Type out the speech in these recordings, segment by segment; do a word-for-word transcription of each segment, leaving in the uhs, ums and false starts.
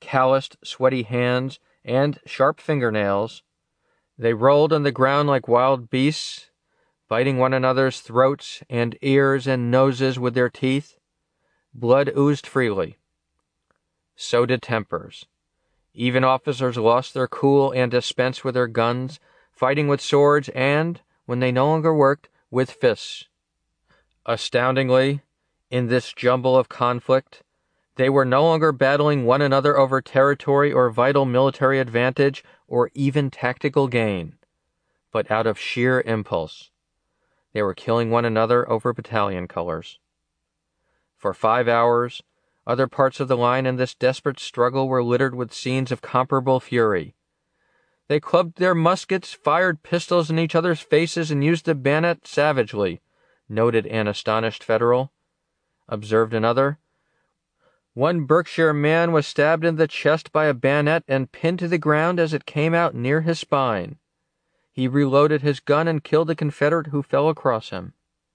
calloused, sweaty hands and sharp fingernails. They rolled on the ground like wild beasts, biting one another's throats and ears and noses with their teeth. Blood oozed freely. So did tempers. Even officers lost their cool and dispensed with their guns, fighting with swords and, when they no longer worked, with fists. Astoundingly, in this jumble of conflict, they were no longer battling one another over territory or vital military advantage or even tactical gain, but out of sheer impulse. They were killing one another over battalion colors. For five hours, other parts of the line in this desperate struggle were littered with scenes of comparable fury. They clubbed their muskets, fired pistols in each other's faces, and used the bayonet savagely, noted an astonished Federal. Observed another. One Berkshire man was stabbed in the chest by a bayonet and pinned to the ground as it came out near his spine. He reloaded his gun and killed a Confederate who fell across him.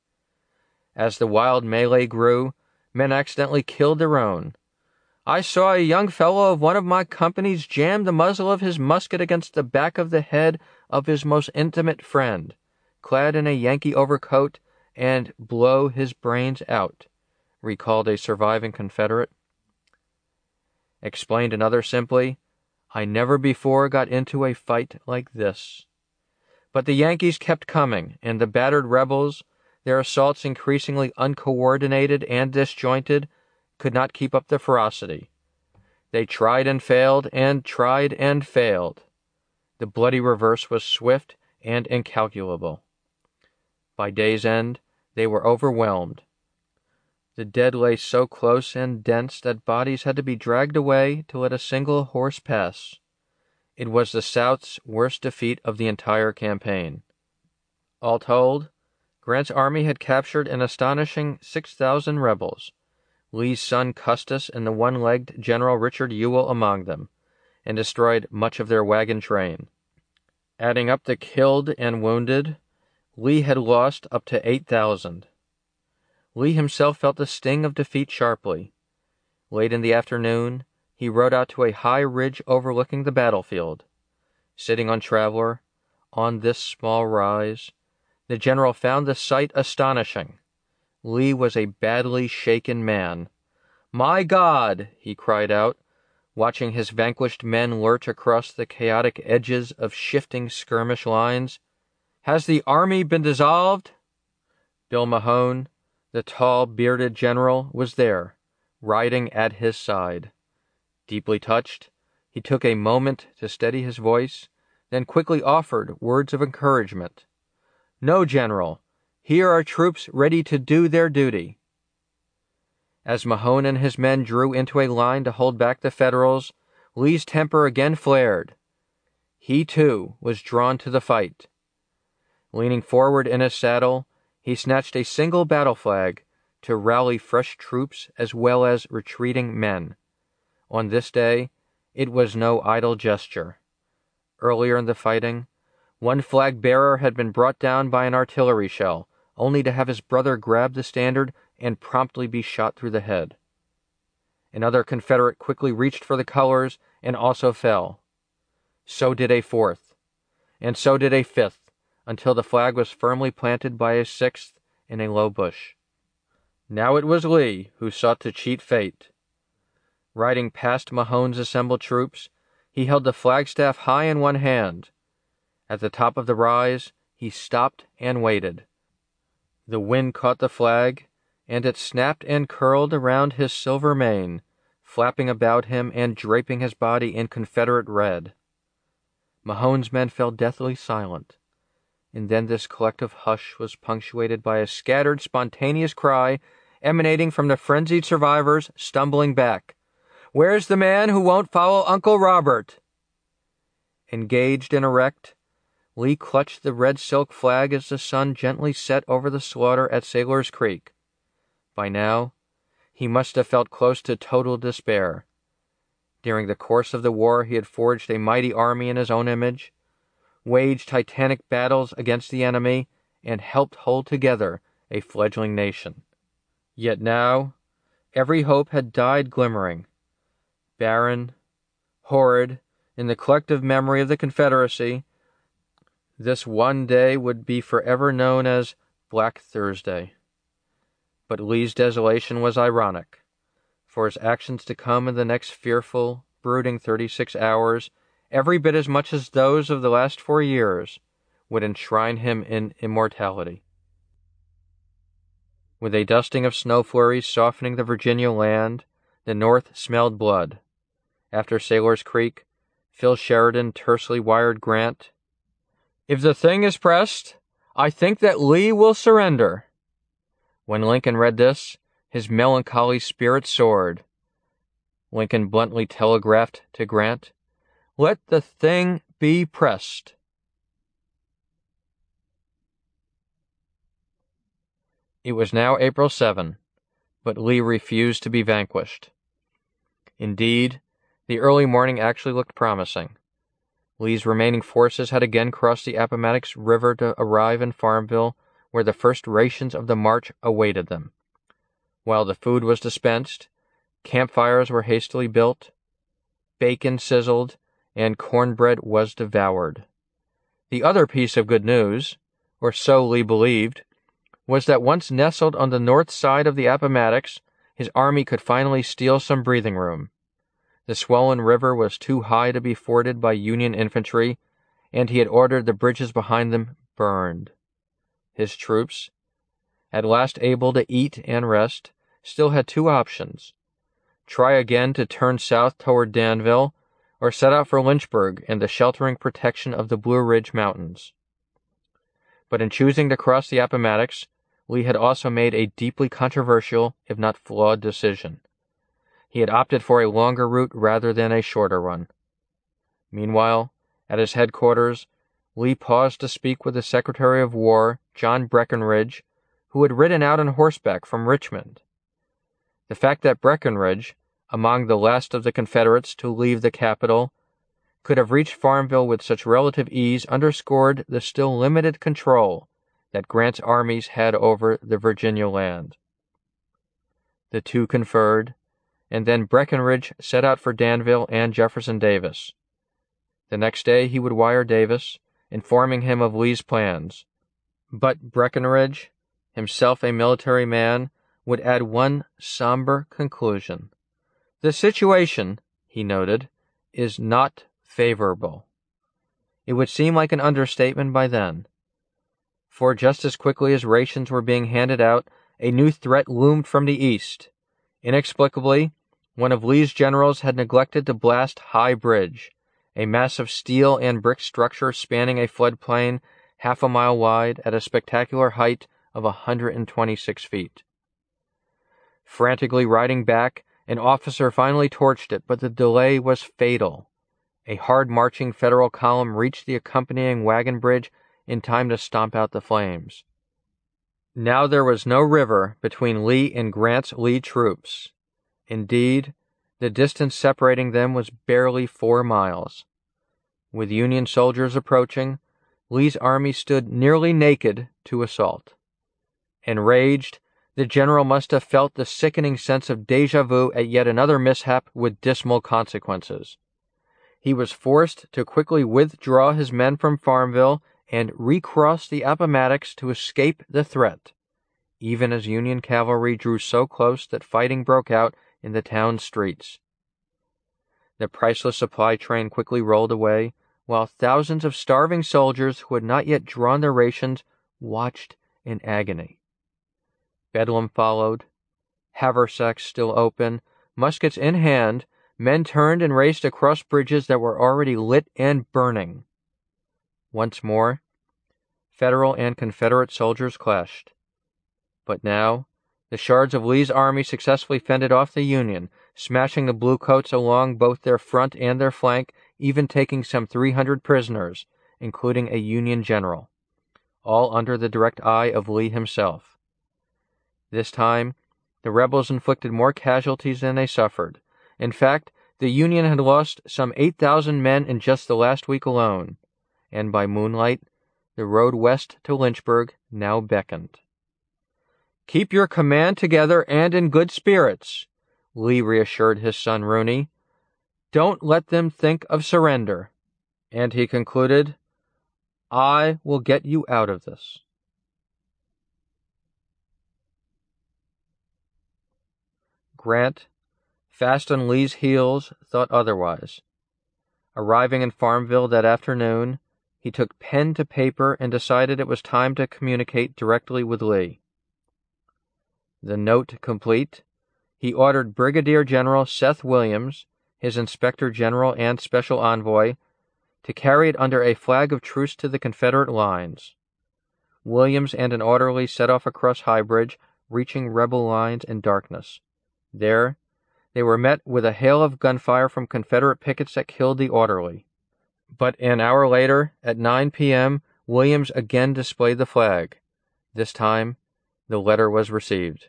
As the wild melee grew, men accidentally killed their own. I saw a young fellow of one of my companies jam the muzzle of his musket against the back of the head of his most intimate friend, clad in a Yankee overcoat, and blow his brains out, recalled a surviving Confederate. Explained another simply, I never before got into a fight like this. But the Yankees kept coming, and the battered rebels, their assaults increasingly uncoordinated and disjointed, could not keep up the ferocity. They tried and failed, and tried and failed. The bloody reverse was swift and incalculable. By day's end, they were overwhelmed. The dead lay so close and dense that bodies had to be dragged away to let a single horse pass. It was the South's worst defeat of the entire campaign. All told, Grant's army had captured an astonishing six thousand rebels, Lee's son Custis and the one-legged General Richard Ewell among them, and destroyed much of their wagon train. Adding up the killed and wounded, Lee had lost up to eight thousand. Lee himself felt the sting of defeat sharply. Late in the afternoon, he rode out to a high ridge overlooking the battlefield. Sitting on Traveler, on this small rise, the general found the sight astonishing. Lee was a badly shaken man. "My God!" he cried out, watching his vanquished men lurch across the chaotic edges of shifting skirmish lines. "Has the army been dissolved?" Bill Mahone, the tall, bearded general, was there, riding at his side. Deeply touched, he took a moment to steady his voice, then quickly offered words of encouragement. "No, General. Here are troops ready to do their duty." As Mahone and his men drew into a line to hold back the Federals, Lee's temper again flared. He, too, was drawn to the fight. Leaning forward in his saddle, he snatched a single battle flag to rally fresh troops as well as retreating men. On this day, it was no idle gesture. Earlier in the fighting, one flag-bearer had been brought down by an artillery shell, only to have his brother grab the standard and promptly be shot through the head. Another Confederate quickly reached for the colors and also fell. So did a fourth, and so did a fifth, until the flag was firmly planted by a sixth in a low bush. Now it was Lee who sought to cheat fate. Riding past Mahone's assembled troops, he held the flagstaff high in one hand. At the top of the rise, he stopped and waited. The wind caught the flag, and it snapped and curled around his silver mane, flapping about him and draping his body in Confederate red. Mahone's men fell deathly silent, and then this collective hush was punctuated by a scattered, spontaneous cry emanating from the frenzied survivors stumbling back. "Where's the man who won't follow Uncle Robert?" Engaged and erect, Lee clutched the red silk flag as the sun gently set over the slaughter at Sailor's Creek. By now, he must have felt close to total despair. During the course of the war, he had forged a mighty army in his own image, waged titanic battles against the enemy, and helped hold together a fledgling nation. Yet now, every hope had died glimmering. Barren, Horrid, in the collective memory of the Confederacy, this one day would be forever known as Black Thursday. But Lee's desolation was ironic, for his actions to come in the next fearful, brooding thirty-six hours, every bit as much as those of the last four years, would enshrine him in immortality. With a dusting of snow flurries softening the Virginia land, the North smelled blood. After Sailor's Creek, Phil Sheridan tersely wired Grant, "If the thing is pressed, I think that Lee will surrender." When Lincoln read this, his melancholy spirit soared. Lincoln bluntly telegraphed to Grant, "Let the thing be pressed." It was now April seventh, but Lee refused to be vanquished. Indeed, the early morning actually looked promising. Lee's remaining forces had again crossed the Appomattox River to arrive in Farmville, where the first rations of the march awaited them. While the food was dispensed, campfires were hastily built, bacon sizzled, and cornbread was devoured. The other piece of good news, or so Lee believed, was that once nestled on the north side of the Appomattox, his army could finally steal some breathing room. The swollen river was too high to be forded by Union infantry, and he had ordered the bridges behind them burned. His troops, at last able to eat and rest, still had two options: try again to turn south toward Danville, or set out for Lynchburg and the sheltering protection of the Blue Ridge Mountains. But in choosing to cross the Appomattox, Lee had also made a deeply controversial, if not flawed, decision. He had opted for a longer route rather than a shorter one. Meanwhile, at his headquarters, Lee paused to speak with the Secretary of War, John Breckinridge, who had ridden out on horseback from Richmond. The fact that Breckinridge, among the last of the Confederates to leave the capital, could have reached Farmville with such relative ease underscored the still limited control that Grant's armies had over the Virginia land. The two conferred, and then Breckinridge set out for Danville and Jefferson Davis. The next day he would wire Davis, informing him of Lee's plans. But Breckinridge, himself a military man, would add one somber conclusion. "The situation," he noted, "is not favorable." It would seem like an understatement by then. For just as quickly as rations were being handed out, a new threat loomed from the east. Inexplicably, one of Lee's generals had neglected to blast High Bridge, a massive steel and brick structure spanning a floodplain half a mile wide at a spectacular height of one hundred twenty-six feet. Frantically riding back, an officer finally torched it, but the delay was fatal. A hard-marching Federal column reached the accompanying wagon bridge in time to stomp out the flames. Now there was no river between Lee and Grant's lead troops. Indeed, the distance separating them was barely four miles. With Union soldiers approaching, Lee's army stood nearly naked to assault. Enraged, the general must have felt the sickening sense of déjà vu at yet another mishap with dismal consequences. He was forced to quickly withdraw his men from Farmville and recross the Appomattox to escape the threat, even as Union cavalry drew so close that fighting broke out in the town streets. The priceless supply train quickly rolled away, while thousands of starving soldiers who had not yet drawn their rations watched in agony. Bedlam followed. Haversacks still open, muskets in hand, men turned and raced across bridges that were already lit and burning. Once more, Federal and Confederate soldiers clashed. But now, the shards of Lee's army successfully fended off the Union, smashing the Bluecoats along both their front and their flank, even taking some three hundred prisoners, including a Union general, all under the direct eye of Lee himself. This time, the rebels inflicted more casualties than they suffered. In fact, the Union had lost some eight thousand men in just the last week alone, and by moonlight, the road west to Lynchburg now beckoned. "Keep your command together and in good spirits," Lee reassured his son Rooney. Don't let them think of surrender." And he concluded, "I will get you out of this." Grant, fast on Lee's heels, thought otherwise. Arriving in Farmville that afternoon, he took pen to paper and decided it was time to communicate directly with Lee. The note complete, he ordered Brigadier General Seth Williams, his Inspector General and Special Envoy, to carry it under a flag of truce to the Confederate lines. Williams and an orderly set off across High Bridge, reaching rebel lines in darkness. There, they were met with a hail of gunfire from Confederate pickets that killed the orderly. But an hour later, at nine p.m., Williams again displayed the flag. This time, the letter was received.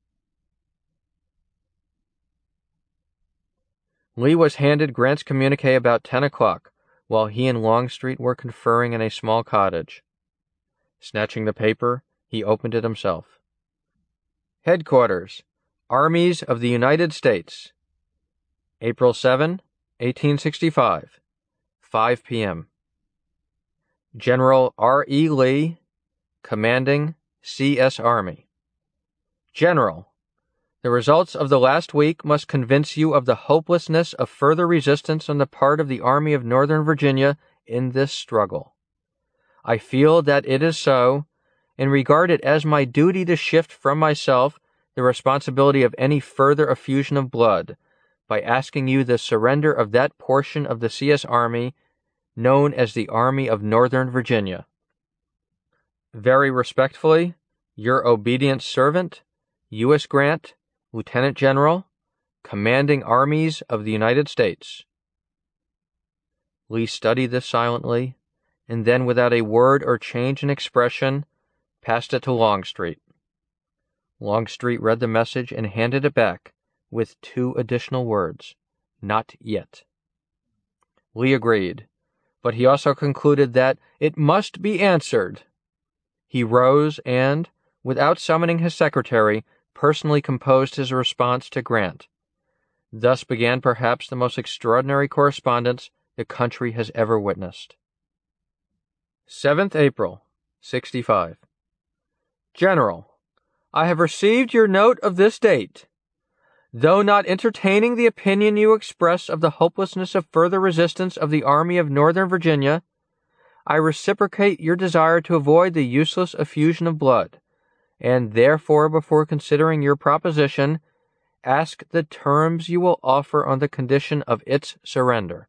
Lee was handed Grant's communique about ten o'clock, while he and Longstreet were conferring in a small cottage. Snatching the paper, he opened it himself. Headquarters, Armies of the United States, April seventh, eighteen sixty-five, five p.m. General R E Lee, commanding C S Army. General, the results of the last week must convince you of the hopelessness of further resistance on the part of the Army of Northern Virginia in this struggle. I feel that it is so, and regard it as my duty to shift from myself the responsibility of any further effusion of blood by asking you the surrender of that portion of the C S Army known as the Army of Northern Virginia. Very respectfully, your obedient servant, U S Grant, Lieutenant General, Commanding Armies of the United States. Lee studied this silently, and then without a word or change in expression, passed it to Longstreet. Longstreet read the message and handed it back, with two additional words, "Not yet." Lee agreed, but he also concluded that it must be answered. He rose and, without summoning his secretary, personally composed his response to Grant. Thus began perhaps the most extraordinary correspondence the country has ever witnessed. seventh April, sixty-five. General, I have received your note of this date. Though not entertaining the opinion you express of the hopelessness of further resistance of the Army of Northern Virginia, I reciprocate your desire to avoid the useless effusion of blood, and therefore, before considering your proposition, ask the terms you will offer on the condition of its surrender.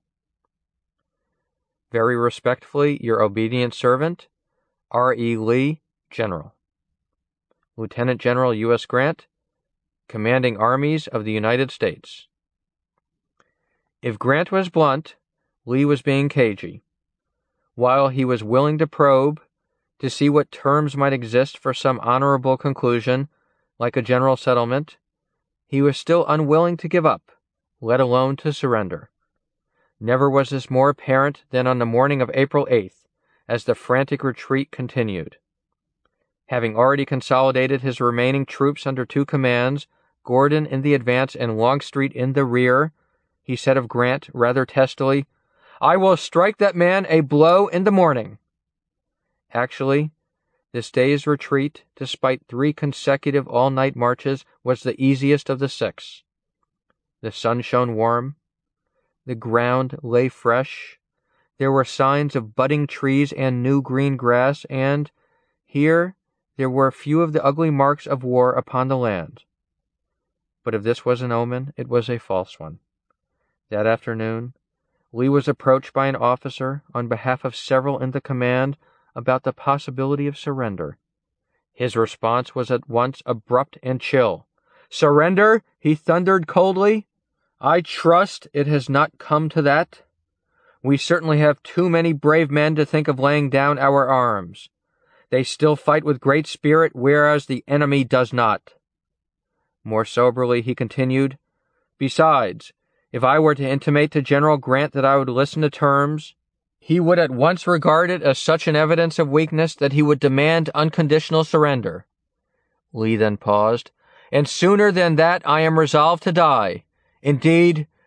Very respectfully, your obedient servant, R E Lee, General. Lieutenant General U S Grant, Commanding Armies of the United States. If Grant was blunt, Lee was being cagey. While he was willing to probe, to see what terms might exist for some honorable conclusion, like a general settlement, he was still unwilling to give up, let alone to surrender. Never was this more apparent than on the morning of April eighth, as the frantic retreat continued. Having already consolidated his remaining troops under two commands, Gordon in the advance and Longstreet in the rear, he said of Grant rather testily, "I will strike that man a blow in the morning." Actually, this day's retreat, despite three consecutive all-night marches, was the easiest of the six. The sun shone warm. The ground lay fresh. There were signs of budding trees and new green grass, and here there were few of the ugly marks of war upon the land. But if this was an omen, it was a false one. That afternoon, Lee was approached by an officer on behalf of several in the command about the possibility of surrender. His response was at once abrupt and chill. "Surrender?" he thundered coldly. "I trust it has not come to that. We certainly have too many brave men to think of laying down our arms. They still fight with great spirit, whereas the enemy does not." More soberly, he continued, "Besides, if I were to intimate to General Grant that I would listen to terms, he would at once regard it as such an evidence of weakness that he would demand unconditional surrender." Lee then paused. "And sooner than that I am resolved to die. Indeed,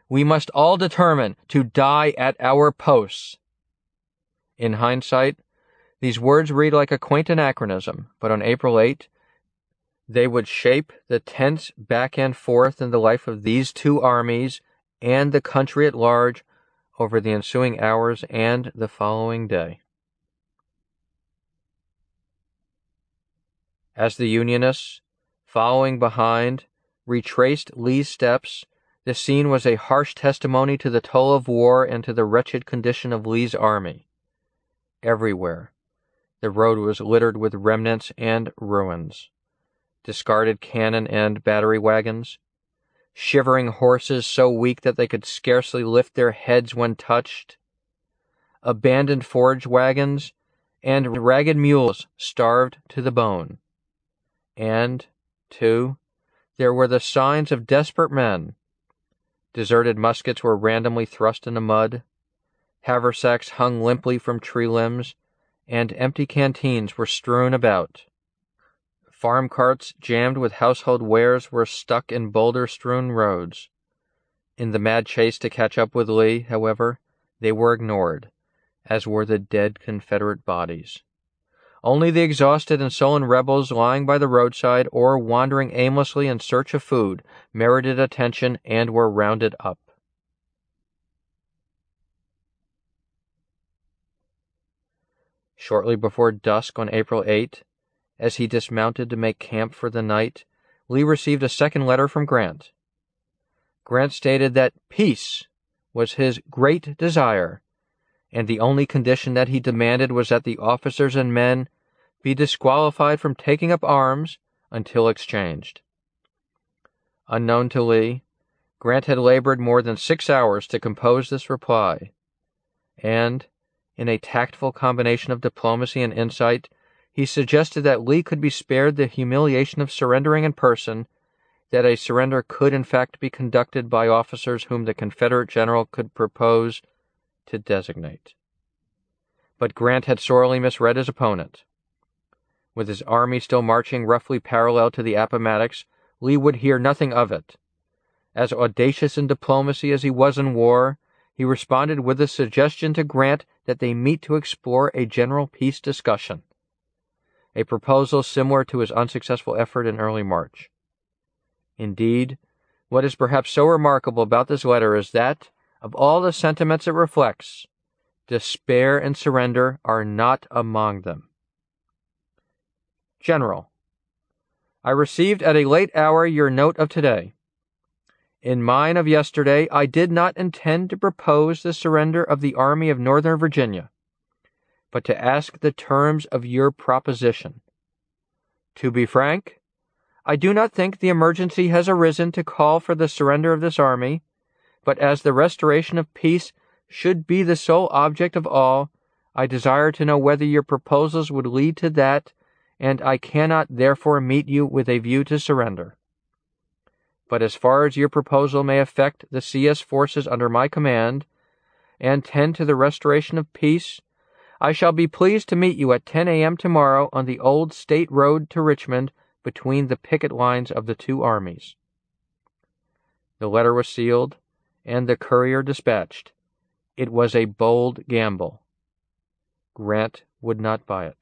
We must all determine to die at our posts." In hindsight, these words read like a quaint anachronism, but on April eighth, they would shape the tense back and forth in the life of these two armies and the country at large over the ensuing hours and the following day. As the Unionists, following behind, retraced Lee's steps, the scene was a harsh testimony to the toll of war and to the wretched condition of Lee's army. Everywhere, the road was littered with remnants and ruins, discarded cannon and battery wagons, shivering horses so weak that they could scarcely lift their heads when touched, abandoned forage wagons, and ragged mules starved to the bone. And, too, there were the signs of desperate men. Deserted muskets were randomly thrust in the mud, haversacks hung limply from tree limbs, and empty canteens were strewn about. Farm carts jammed with household wares were stuck in boulder-strewn roads. In the mad chase to catch up with Lee, however, they were ignored, as were the dead Confederate bodies. Only the exhausted and sullen rebels lying by the roadside or wandering aimlessly in search of food merited attention and were rounded up. Shortly before dusk on April eighth, as he dismounted to make camp for the night, Lee received a second letter from Grant. Grant stated that peace was his great desire, and the only condition that he demanded was that the officers and men be disqualified from taking up arms until exchanged. Unknown to Lee, Grant had labored more than six hours to compose this reply, and, in a tactful combination of diplomacy and insight, he suggested that Lee could be spared the humiliation of surrendering in person, that a surrender could in fact be conducted by officers whom the Confederate general could propose to designate. But Grant had sorely misread his opponent. With his army still marching roughly parallel to the Appomattox, Lee would hear nothing of it. As audacious in diplomacy as he was in war, he responded with a suggestion to Grant that they meet to explore a general peace discussion, a proposal similar to his unsuccessful effort in early March. Indeed, what is perhaps so remarkable about this letter is that, of all the sentiments it reflects, despair and surrender are not among them. General, I received at a late hour your note of today. In mine of yesterday, I did not intend to propose the surrender of the Army of Northern Virginia, but to ask the terms of your proposition. To be frank, I do not think the emergency has arisen to call for the surrender of this army, but as the restoration of peace should be the sole object of all, I desire to know whether your proposals would lead to that, and I cannot therefore meet you with a view to surrender. But as far as your proposal may affect the C S forces under my command, and tend to the restoration of peace, I shall be pleased to meet you at ten a.m. tomorrow on the old state road to Richmond between the picket lines of the two armies. The letter was sealed, and the courier dispatched. It was a bold gamble. Grant would not buy it.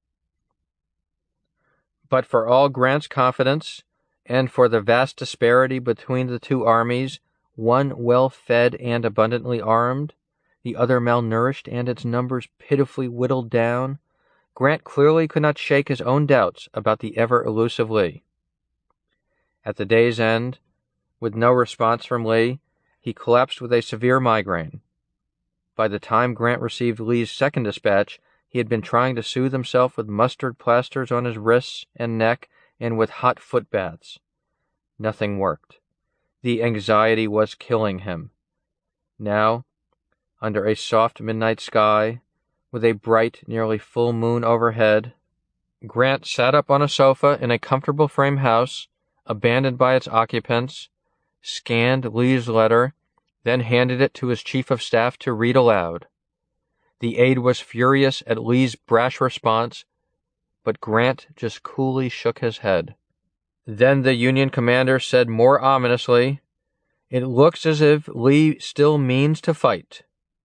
But for all Grant's confidence, and for the vast disparity between the two armies, one well-fed and abundantly armed, the other malnourished and its numbers pitifully whittled down, Grant clearly could not shake his own doubts about the ever-elusive Lee. At the day's end, with no response from Lee, he collapsed with a severe migraine. By the time Grant received Lee's second dispatch, he had been trying to soothe himself with mustard plasters on his wrists and neck and with hot foot baths. Nothing worked. The anxiety was killing him. Now, under a soft midnight sky, with a bright, nearly full moon overhead, Grant sat up on a sofa in a comfortable frame house, abandoned by its occupants, scanned Lee's letter, then handed it to his chief of staff to read aloud. The aide was furious at Lee's brash response, but Grant just coolly shook his head. Then the Union commander said more ominously, It looks as if Lee still means to fight.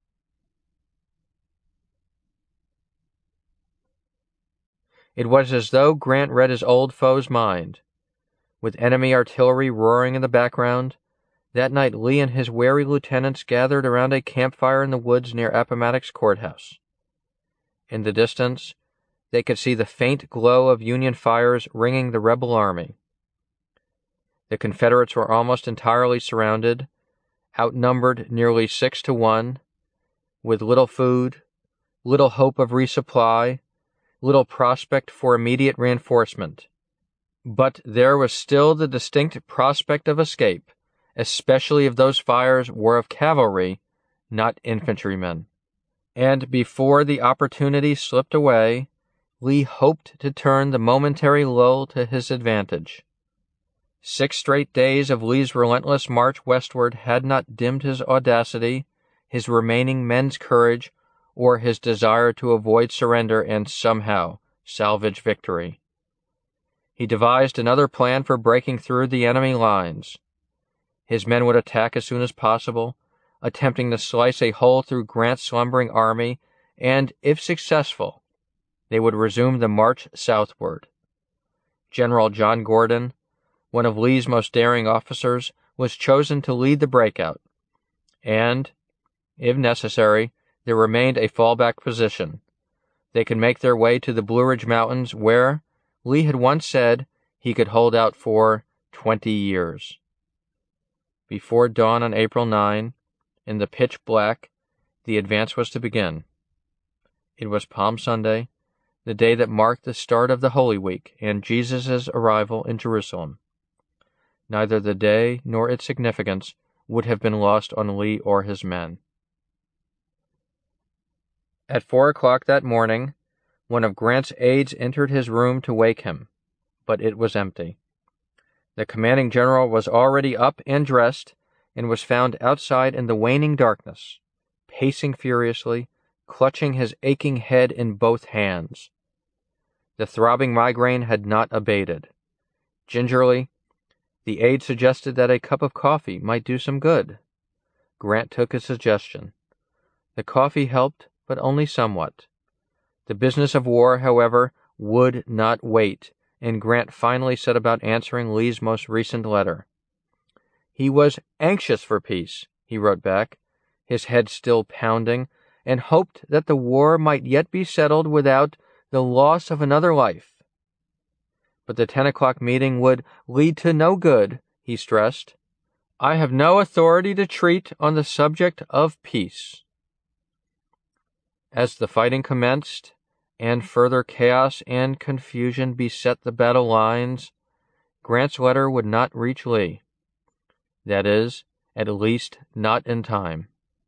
It was as though Grant read his old foe's mind. With enemy artillery roaring in the background, that night Lee and his wary lieutenants gathered around a campfire in the woods near Appomattox Courthouse. In the distance, they could see the faint glow of Union fires ringing the rebel army. The Confederates were almost entirely surrounded, outnumbered nearly six to one, with little food, little hope of resupply, little prospect for immediate reinforcement. But there was still the distinct prospect of escape, especially if those fires were of cavalry, not infantrymen. And before the opportunity slipped away, Lee hoped to turn the momentary lull to his advantage. Six straight days of Lee's relentless march westward had not dimmed his audacity, his remaining men's courage, or his desire to avoid surrender and somehow salvage victory. He devised another plan for breaking through the enemy lines. His men would attack as soon as possible, attempting to slice a hole through Grant's slumbering army, and, if successful, they would resume the march southward. General John Gordon, one of Lee's most daring officers, was chosen to lead the breakout, and, if necessary, there remained a fallback position. They could make their way to the Blue Ridge Mountains, where, Lee had once said, he could hold out for twenty years. Before dawn on April ninth, in the pitch black, the advance was to begin. It was Palm Sunday, the day that marked the start of the Holy Week and Jesus' arrival in Jerusalem. Neither the day nor its significance would have been lost on Lee or his men. At four o'clock that morning, one of Grant's aides entered his room to wake him, but it was empty. The commanding general was already up and dressed, and was found outside in the waning darkness, pacing furiously, clutching his aching head in both hands. The throbbing migraine had not abated. Gingerly, the aide suggested that a cup of coffee might do some good. Grant took his suggestion. The coffee helped, but only somewhat. The business of war, however, would not wait, and Grant finally set about answering Lee's most recent letter. He was anxious for peace, he wrote back, his head still pounding, and hoped that the war might yet be settled without the loss of another life. But the ten o'clock meeting would lead to no good, he stressed. I have no authority to treat on the subject of peace. As the fighting commenced, and further chaos and confusion beset the battle lines, Grant's letter would not reach Lee. That is, at least not in time.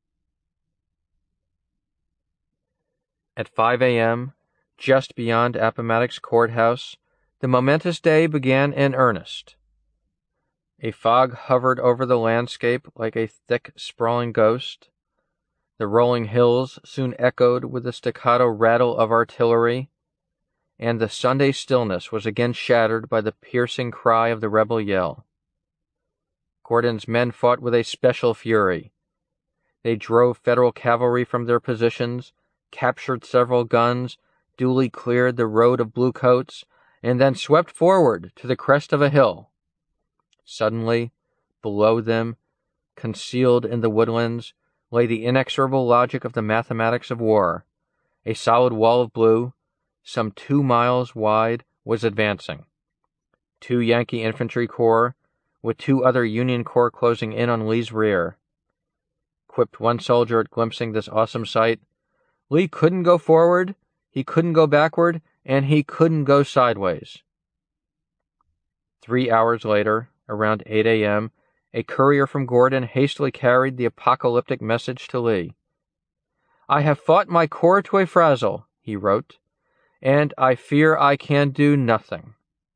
At five a.m., just beyond Appomattox Courthouse, the momentous day began in earnest. A fog hovered over the landscape like a thick, sprawling ghost. The rolling hills soon echoed with the staccato rattle of artillery, and the Sunday stillness was again shattered by the piercing cry of the rebel yell. Gordon's men fought with a special fury. They drove Federal cavalry from their positions, captured several guns, duly cleared the road of bluecoats, and then swept forward to the crest of a hill. Suddenly, below them, concealed in the woodlands, lay the inexorable logic of the mathematics of war. A solid wall of blue, some two miles wide, was advancing. Two Yankee infantry corps, with two other Union corps closing in on Lee's rear. Quipped one soldier at glimpsing this awesome sight, Lee couldn't go forward, he couldn't go backward, and he couldn't go sideways. Three hours later, around eight a.m., a courier from Gordon hastily carried the apocalyptic message to Lee. I have fought my corps to a frazzle, he wrote, and I fear I can do nothing.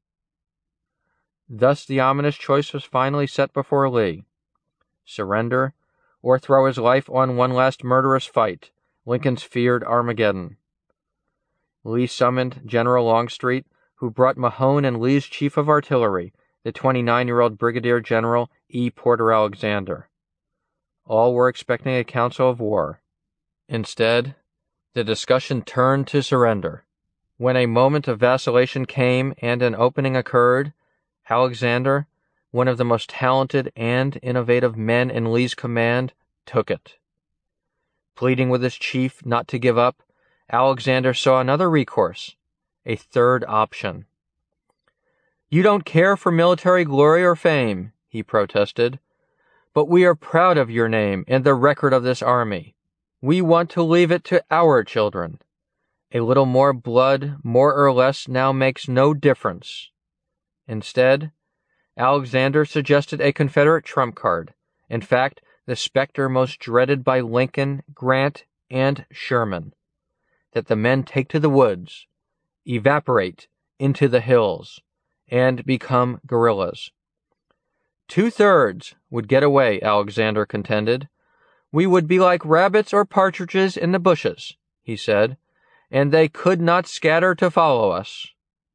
Thus the ominous choice was finally set before Lee. Surrender, or throw his life on one last murderous fight, Lincoln's feared Armageddon. Lee summoned General Longstreet, who brought Mahone and Lee's chief of artillery, the twenty-nine-year-old Brigadier General E. Porter Alexander. All were expecting a council of war. Instead, the discussion turned to surrender. When a moment of vacillation came and an opening occurred, Alexander, one of the most talented and innovative men in Lee's command, took it. Pleading with his chief not to give up, Alexander saw another recourse, a third option. "You don't care for military glory or fame," he protested, "but we are proud of your name and the record of this army. We want to leave it to our children. A little more blood, more or less, now makes no difference." Instead, Alexander suggested a Confederate trump card, in fact, the specter most dreaded by Lincoln, Grant, and Sherman, that the men take to the woods, evaporate into the hills, and become guerrillas. Two-thirds would get away, Alexander contended. "We would be like rabbits or partridges in the bushes," he said, "and they could not scatter to follow us."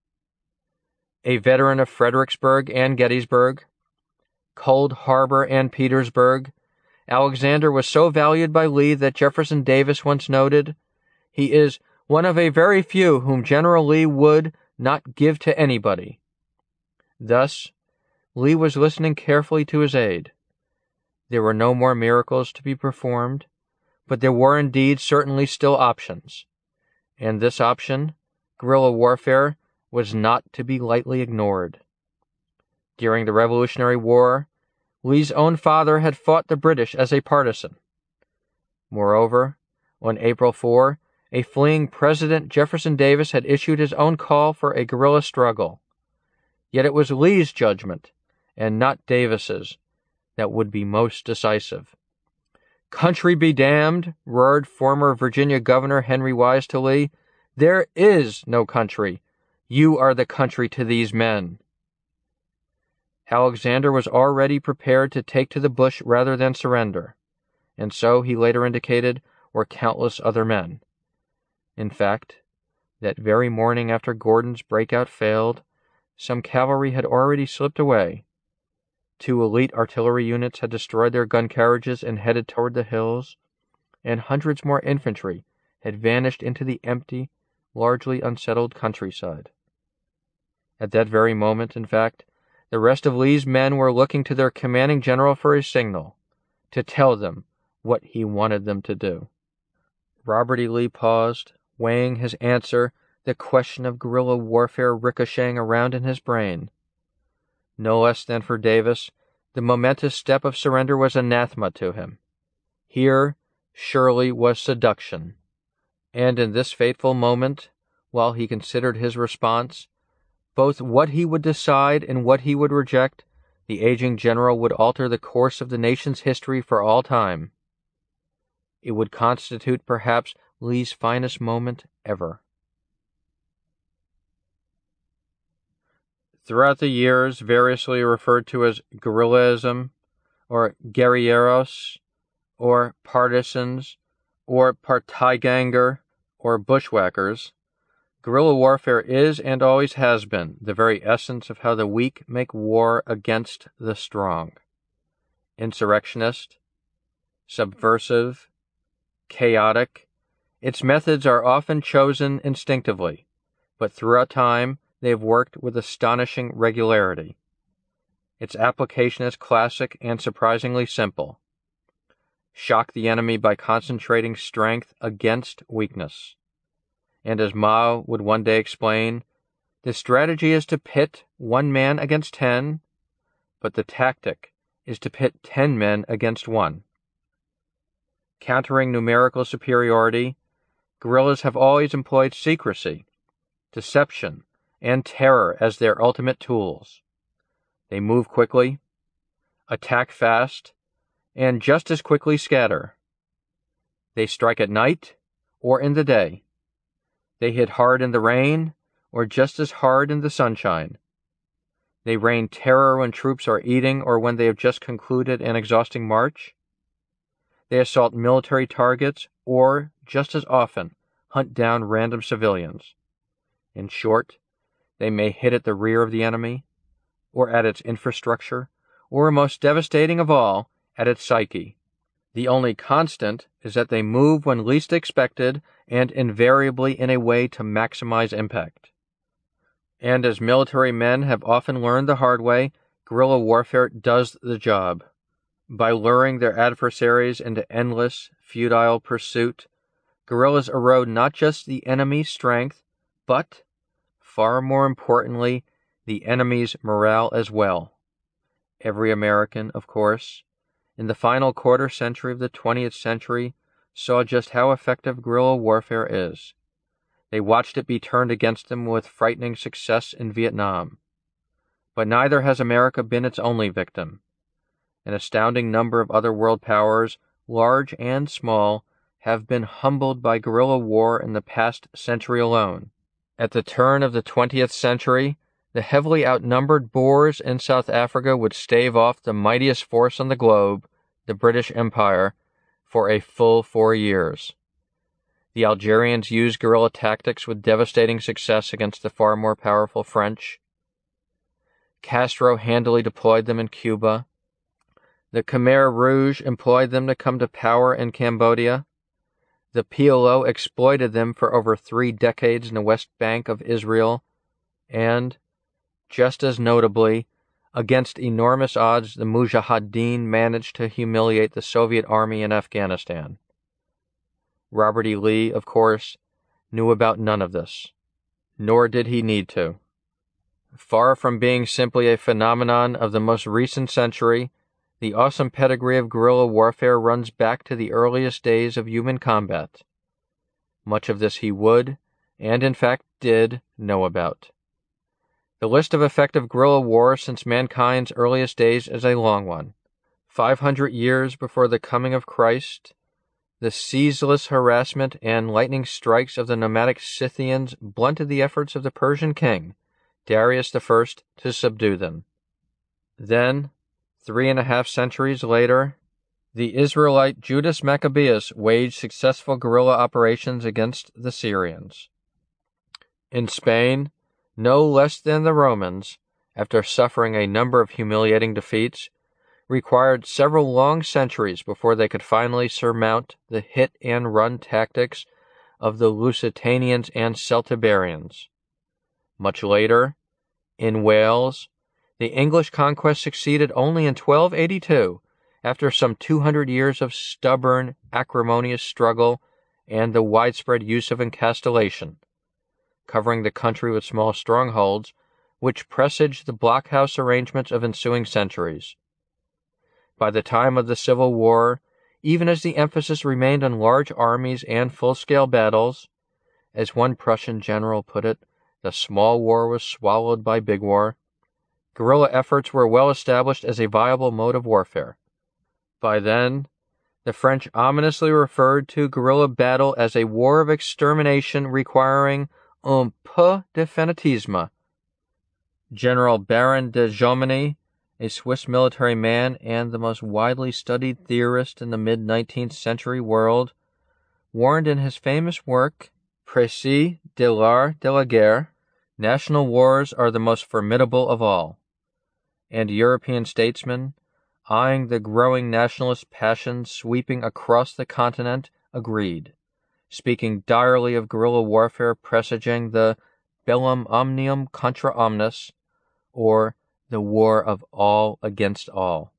A veteran of Fredericksburg and Gettysburg, Cold Harbor and Petersburg, Alexander was so valued by Lee that Jefferson Davis once noted, "He is one of a very few whom General Lee would not give to anybody." Thus, Lee was listening carefully to his aide. There were no more miracles to be performed, but there were indeed certainly still options. And this option, guerrilla warfare, was not to be lightly ignored. During the Revolutionary War, Lee's own father had fought the British as a partisan. Moreover, on April fourth, a fleeing President Jefferson Davis had issued his own call for a guerrilla struggle. Yet it was Lee's judgment, and not Davis's, that would be most decisive. "Country be damned," roared former Virginia Governor Henry Wise to Lee. "There is no country. You are the country to these men." Alexander was already prepared to take to the bush rather than surrender, and so, he later indicated, were countless other men. In fact, that very morning after Gordon's breakout failed, some cavalry had already slipped away. Two elite artillery units had destroyed their gun carriages and headed toward the hills, and hundreds more infantry had vanished into the empty, largely unsettled countryside. At that very moment, in fact, the rest of Lee's men were looking to their commanding general for a signal, to tell them what he wanted them to do. Robert E. Lee paused, weighing his answer, the question of guerrilla warfare ricocheting around in his brain. No less than for Davis, the momentous step of surrender was anathema to him. Here, surely, was seduction. And in this fateful moment, while he considered his response, both what he would decide and what he would reject, the aging general would alter the course of the nation's history for all time. It would constitute perhaps Lee's finest moment ever. Throughout the years, variously referred to as guerrillism, or guerrilleros, or partisans, or Parteigänger, or bushwhackers, guerrilla warfare is and always has been the very essence of how the weak make war against the strong. Insurrectionist, subversive, chaotic, its methods are often chosen instinctively, but throughout time they have worked with astonishing regularity. Its application is classic and surprisingly simple. Shock the enemy by concentrating strength against weakness. And as Mao would one day explain, the strategy is to pit one man against ten, but the tactic is to pit ten men against one. Countering numerical superiority, guerrillas have always employed secrecy, deception, and terror as their ultimate tools. They move quickly, attack fast, and just as quickly scatter. They strike at night or in the day. They hit hard in the rain or just as hard in the sunshine. They rain terror when troops are eating or when they have just concluded an exhausting march. They assault military targets or, just as often, hunt down random civilians. In short, they may hit at the rear of the enemy, or at its infrastructure, or most devastating of all, at its psyche. The only constant is that they move when least expected and invariably in a way to maximize impact. And as military men have often learned the hard way, guerrilla warfare does the job. By luring their adversaries into endless, futile pursuit, guerrillas erode not just the enemy's strength, but, far more importantly, the enemy's morale as well. Every American, of course, in the final quarter century of the twentieth century, saw just how effective guerrilla warfare is. They watched it be turned against them with frightening success in Vietnam. But neither has America been its only victim. An astounding number of other world powers, large and small, have been humbled by guerrilla war in the past century alone. At the turn of the twentieth century, the heavily outnumbered Boers in South Africa would stave off the mightiest force on the globe, the British Empire, for a full four years. The Algerians used guerrilla tactics with devastating success against the far more powerful French. Castro handily deployed them in Cuba. The Khmer Rouge employed them to come to power in Cambodia. The P L O exploited them for over three decades in the West Bank of Israel. And, just as notably, against enormous odds, the Mujahideen managed to humiliate the Soviet army in Afghanistan. Robert E. Lee, of course, knew about none of this, nor did he need to. Far from being simply a phenomenon of the most recent century, the awesome pedigree of guerrilla warfare runs back to the earliest days of human combat. Much of this he would, and in fact did, know about. The list of effective guerrilla war since mankind's earliest days is a long one. Five hundred years before the coming of Christ, the ceaseless harassment and lightning strikes of the nomadic Scythians blunted the efforts of the Persian king, Darius the First, to subdue them. Then, three and a half centuries later, the Israelite Judas Maccabeus waged successful guerrilla operations against the Syrians. In Spain, no less than the Romans, after suffering a number of humiliating defeats, required several long centuries before they could finally surmount the hit-and-run tactics of the Lusitanians and Celtiberians. Much later, in Wales, the English conquest succeeded only in twelve eighty-two, after some two hundred years of stubborn, acrimonious struggle and the widespread use of encastillation, covering the country with small strongholds, which presaged the blockhouse arrangements of ensuing centuries. By the time of the Civil War, even as the emphasis remained on large armies and full-scale battles, as one Prussian general put it, the small war was swallowed by big war, guerrilla efforts were well established as a viable mode of warfare. By then, the French ominously referred to guerrilla battle as a war of extermination requiring un peu de fanatisme. General Baron de Jomini, a Swiss military man and the most widely studied theorist in the mid-nineteenth century world, warned in his famous work, Précis de l'art de la guerre, national wars are the most formidable of all. And European statesmen, eyeing the growing nationalist passion sweeping across the continent, agreed, speaking direly of guerrilla warfare presaging the bellum omnium contra omnes, or the war of all against all.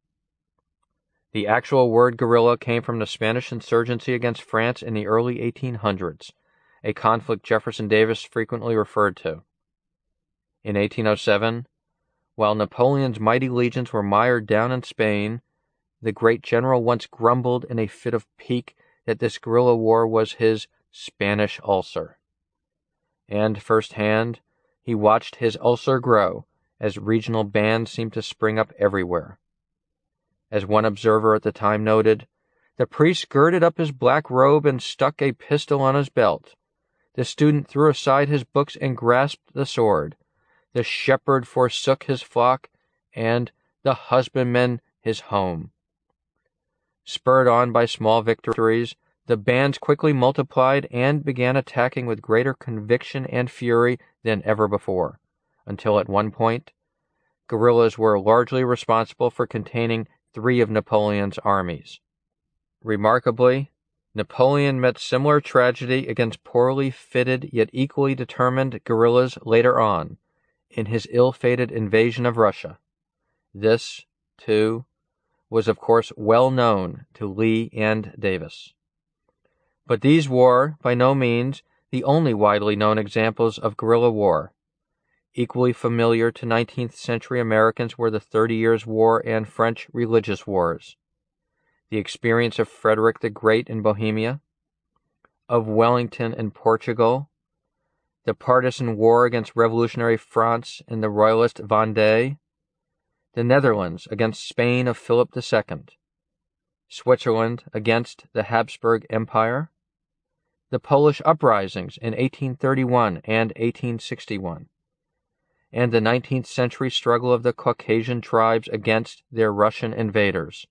The actual word guerrilla came from the Spanish insurgency against France in the early eighteen hundreds, a conflict Jefferson Davis frequently referred to. In eighteen oh seven, while Napoleon's mighty legions were mired down in Spain, the great general once grumbled in a fit of pique that this guerrilla war was his Spanish ulcer. And firsthand, he watched his ulcer grow as regional bands seemed to spring up everywhere. As one observer at the time noted, the priest girded up his black robe and stuck a pistol on his belt. The student threw aside his books and grasped the sword. The shepherd forsook his flock, and the husbandman his home. Spurred on by small victories, the bands quickly multiplied and began attacking with greater conviction and fury than ever before, until at one point, guerrillas were largely responsible for containing three of Napoleon's armies. Remarkably, Napoleon met similar tragedy against poorly fitted yet equally determined guerrillas later on, in his ill-fated invasion of Russia. This, too, was of course well known to Lee and Davis. But these were, by no means, the only widely known examples of guerrilla war. Equally familiar to nineteenth century Americans were the Thirty Years' War and French religious wars, the experience of Frederick the Great in Bohemia, of Wellington in Portugal, the partisan war against revolutionary France in the royalist Vendée, the Netherlands against Spain of Philip the Second, Switzerland against the Habsburg Empire, the Polish uprisings in eighteen thirty-one and eighteen sixty-one, and the nineteenth century struggle of the Caucasian tribes against their Russian invaders.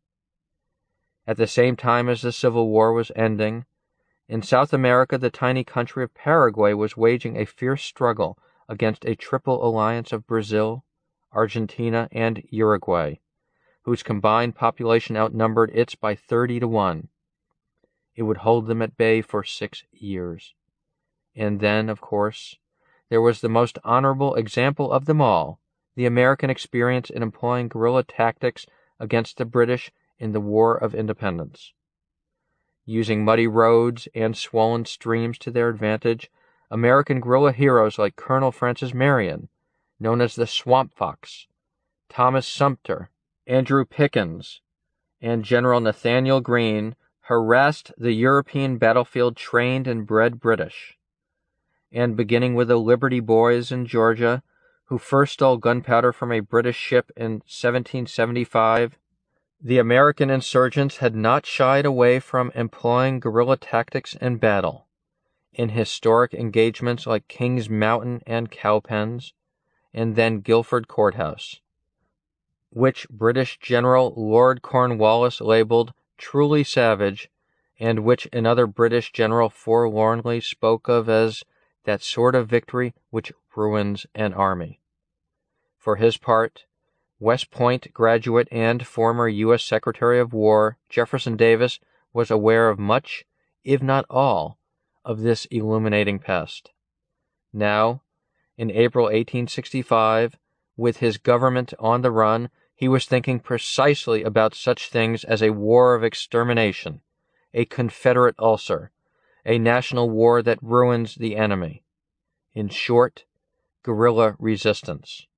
At the same time as the Civil War was ending, in South America the tiny country of Paraguay was waging a fierce struggle against a triple alliance of Brazil, Argentina, and Uruguay, whose combined population outnumbered its by thirty to one. It would hold them at bay for six years. And then, of course, there was the most honorable example of them all, the American experience in employing guerrilla tactics against the British in the War of Independence. Using muddy roads and swollen streams to their advantage, American guerrilla heroes like Colonel Francis Marion, known as the Swamp Fox, Thomas Sumter, Andrew Pickens, and General Nathanael Greene harassed the European battlefield trained and bred British. And beginning with the Liberty Boys in Georgia, who first stole gunpowder from a British ship in seventeen seventy-five, the American insurgents had not shied away from employing guerrilla tactics in battle, in historic engagements like Kings Mountain and Cowpens, and then Guilford Courthouse, which British General Lord Cornwallis labeled truly savage, and which another British general forlornly spoke of as that sort of victory which ruins an army. For his part, West Point graduate and former U S Secretary of War Jefferson Davis was aware of much, if not all, of this illuminating pest. Now, in April eighteen sixty-five, with his government on the run, he was thinking precisely about such things as a war of extermination, a Confederate ulcer, a national war that ruins the enemy. In short, guerrilla resistance.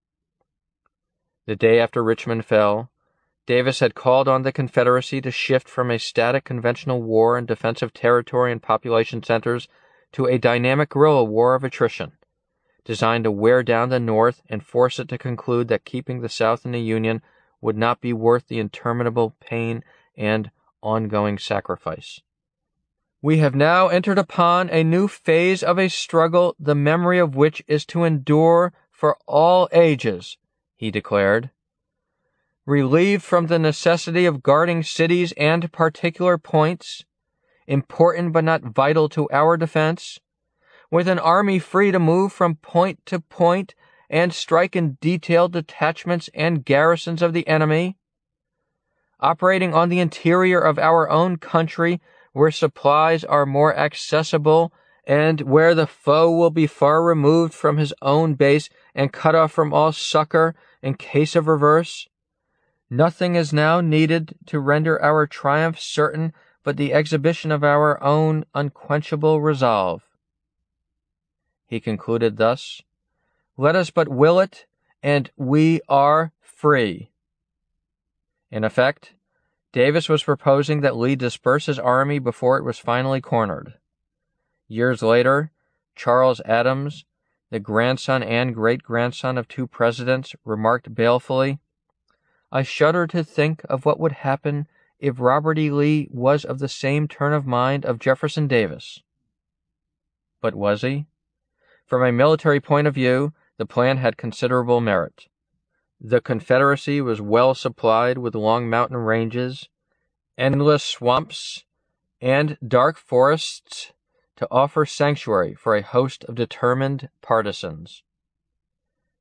The day after Richmond fell, Davis had called on the Confederacy to shift from a static conventional war in defensive territory and population centers to a dynamic guerrilla war of attrition, designed to wear down the North and force it to conclude that keeping the South in the Union would not be worth the interminable pain and ongoing sacrifice. We have now entered upon a new phase of a struggle, the memory of which is to endure for all ages, he declared. Relieved from the necessity of guarding cities and particular points, important but not vital to our defense, with an army free to move from point to point and strike in detailed detachments and garrisons of the enemy, operating on the interior of our own country where supplies are more accessible and where the foe will be far removed from his own base and cut off from all succor in case of reverse. Nothing is now needed to render our triumph certain but the exhibition of our own unquenchable resolve. He concluded thus, "Let us but will it, and we are free." In effect, Davis was proposing that Lee disperse his army before it was finally cornered. Years later, Charles Adams, the grandson and great-grandson of two presidents, remarked balefully, "I shudder to think of what would happen if Robert E. Lee was of the same turn of mind of Jefferson Davis." But was he? From a military point of view, the plan had considerable merit. The Confederacy was well supplied with long mountain ranges, endless swamps, and dark forests to offer sanctuary for a host of determined partisans.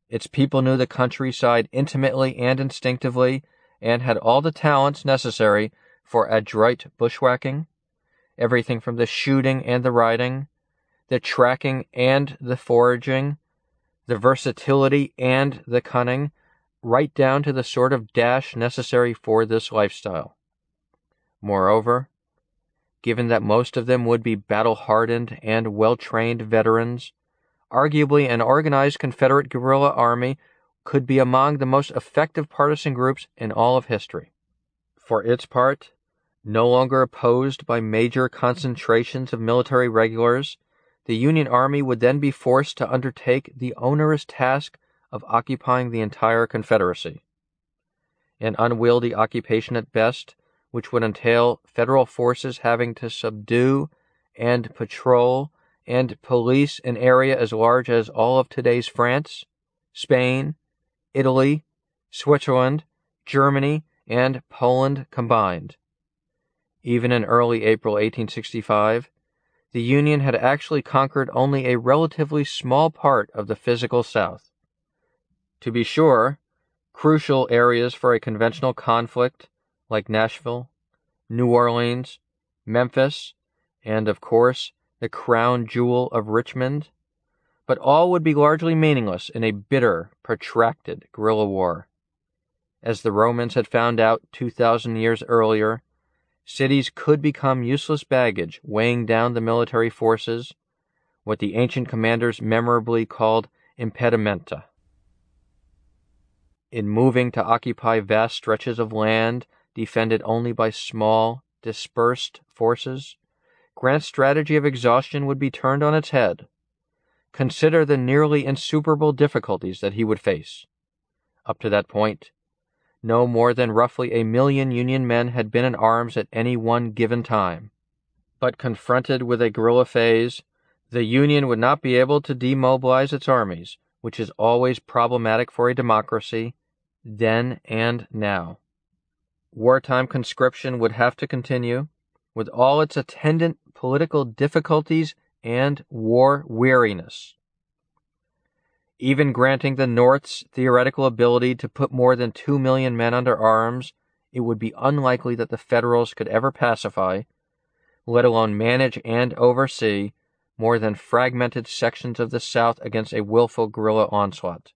Its people knew the countryside intimately and instinctively, and had all the talents necessary for adroit bushwhacking, everything from the shooting and the riding, the tracking and the foraging, the versatility and the cunning, right down to the sort of dash necessary for this lifestyle. Moreover, given that most of them would be battle-hardened and well-trained veterans, arguably an organized Confederate guerrilla army could be among the most effective partisan groups in all of history. For its part, no longer opposed by major concentrations of military regulars, the Union Army would then be forced to undertake the onerous task of occupying the entire Confederacy. An unwieldy occupation at best, which would entail federal forces having to subdue and patrol and police an area as large as all of today's France, Spain, Italy, Switzerland, Germany, and Poland combined. Even in early April eighteen sixty-five, the Union had actually conquered only a relatively small part of the physical South. To be sure, crucial areas for a conventional conflict, like Nashville, New Orleans, Memphis, and, of course, the crown jewel of Richmond, but all would be largely meaningless in a bitter, protracted guerrilla war. As the Romans had found out two thousand years earlier, cities could become useless baggage weighing down the military forces, what the ancient commanders memorably called impedimenta. In moving to occupy vast stretches of land defended only by small, dispersed forces, Grant's strategy of exhaustion would be turned on its head. Consider the nearly insuperable difficulties that he would face. Up to that point, no more than roughly a million Union men had been in arms at any one given time. But confronted with a guerrilla phase, the Union would not be able to demobilize its armies, which is always problematic for a democracy, then and now. Wartime conscription would have to continue, with all its attendant political difficulties and war weariness. Even granting the North's theoretical ability to put more than two million men under arms, it would be unlikely that the Federals could ever pacify, let alone manage and oversee, more than fragmented sections of the South against a willful guerrilla onslaught.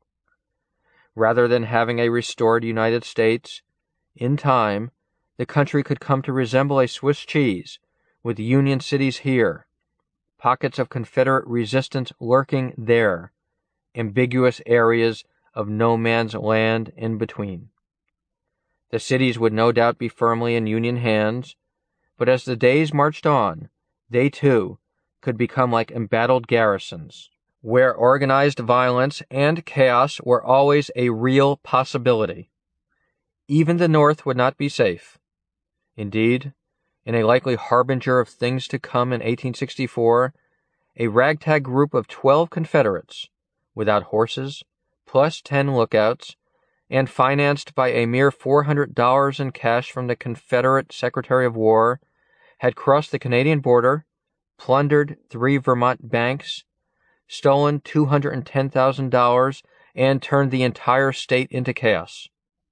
Rather than having a restored United States, in time, the country could come to resemble a Swiss cheese, with Union cities here, pockets of Confederate resistance lurking there, ambiguous areas of no man's land in between. The cities would no doubt be firmly in Union hands, but as the days marched on, they too could become like embattled garrisons, where organized violence and chaos were always a real possibility. Even the North would not be safe. Indeed, in a likely harbinger of things to come in eighteen sixty-four, a ragtag group of twelve Confederates, without horses, plus ten lookouts, and financed by a mere four hundred dollars in cash from the Confederate Secretary of War, had crossed the Canadian border, plundered three Vermont banks, stolen two hundred ten thousand dollars, and turned the entire state into chaos.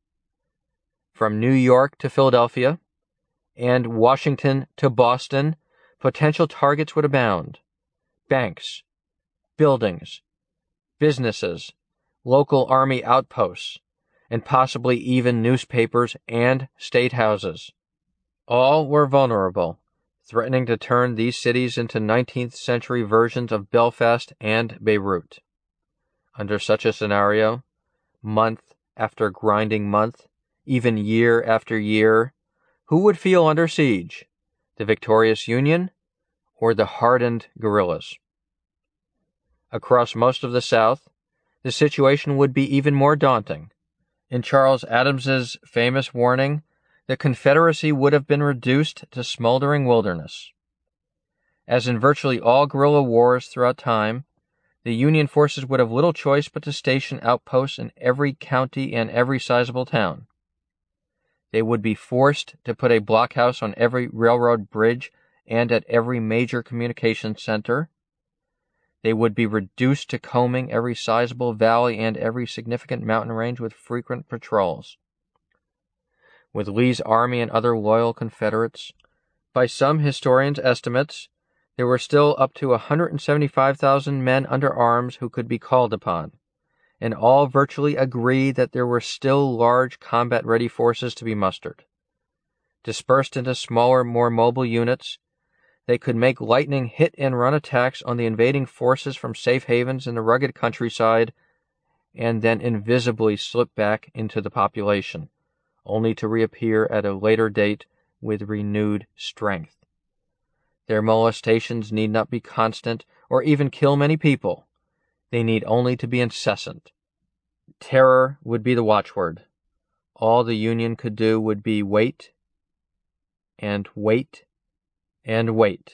From New York to Philadelphia, and Washington to Boston, potential targets would abound. Banks, buildings, businesses, local army outposts, and possibly even newspapers and state houses. All were vulnerable, threatening to turn these cities into nineteenth century versions of Belfast and Beirut. Under such a scenario, month after grinding month, even year after year, who would feel under siege, the victorious Union or the hardened guerrillas? Across most of the South, the situation would be even more daunting. In Charles Adams's famous warning, the Confederacy would have been reduced to smoldering wilderness. As in virtually all guerrilla wars throughout time, the Union forces would have little choice but to station outposts in every county and every sizable town. They would be forced to put a blockhouse on every railroad bridge and at every major communications center. They would be reduced to combing every sizable valley and every significant mountain range with frequent patrols. With Lee's army and other loyal Confederates, by some historians' estimates, there were still up to one hundred seventy-five thousand men under arms who could be called upon, and all virtually agreed that there were still large combat-ready forces to be mustered. Dispersed into smaller, more mobile units, they could make lightning hit-and-run attacks on the invading forces from safe havens in the rugged countryside, and then invisibly slip back into the population, only to reappear at a later date with renewed strength. Their molestations need not be constant or even kill many people. They need only to be incessant. Terror would be the watchword. All the Union could do would be wait, and wait, and wait.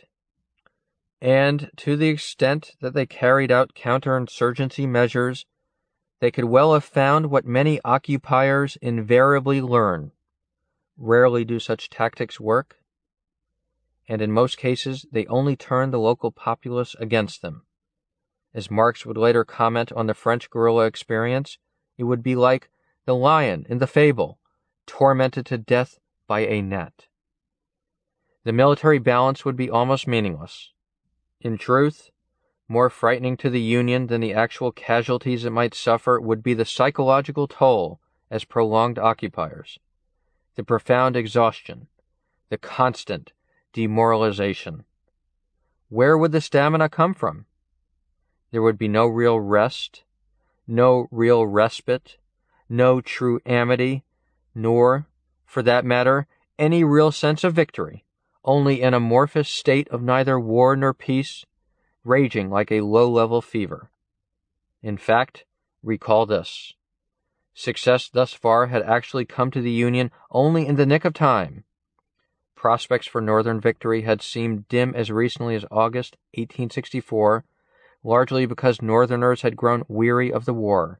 And to the extent that they carried out counterinsurgency measures, they could well have found what many occupiers invariably learn. Rarely do such tactics work, and in most cases they only turn the local populace against them. As Marx would later comment on the French guerrilla experience, it would be like the lion in the fable, tormented to death by a gnat. The military balance would be almost meaningless. In truth, more frightening to the Union than the actual casualties it might suffer would be the psychological toll as prolonged occupiers, the profound exhaustion, the constant demoralization. Where would the stamina come from? There would be no real rest, no real respite, no true amity, nor, for that matter, any real sense of victory, only an amorphous state of neither war nor peace, raging like a low-level fever. In fact, recall this. Success thus far had actually come to the Union only in the nick of time. Prospects for Northern victory had seemed dim as recently as August eighteen sixty-four, largely because Northerners had grown weary of the war.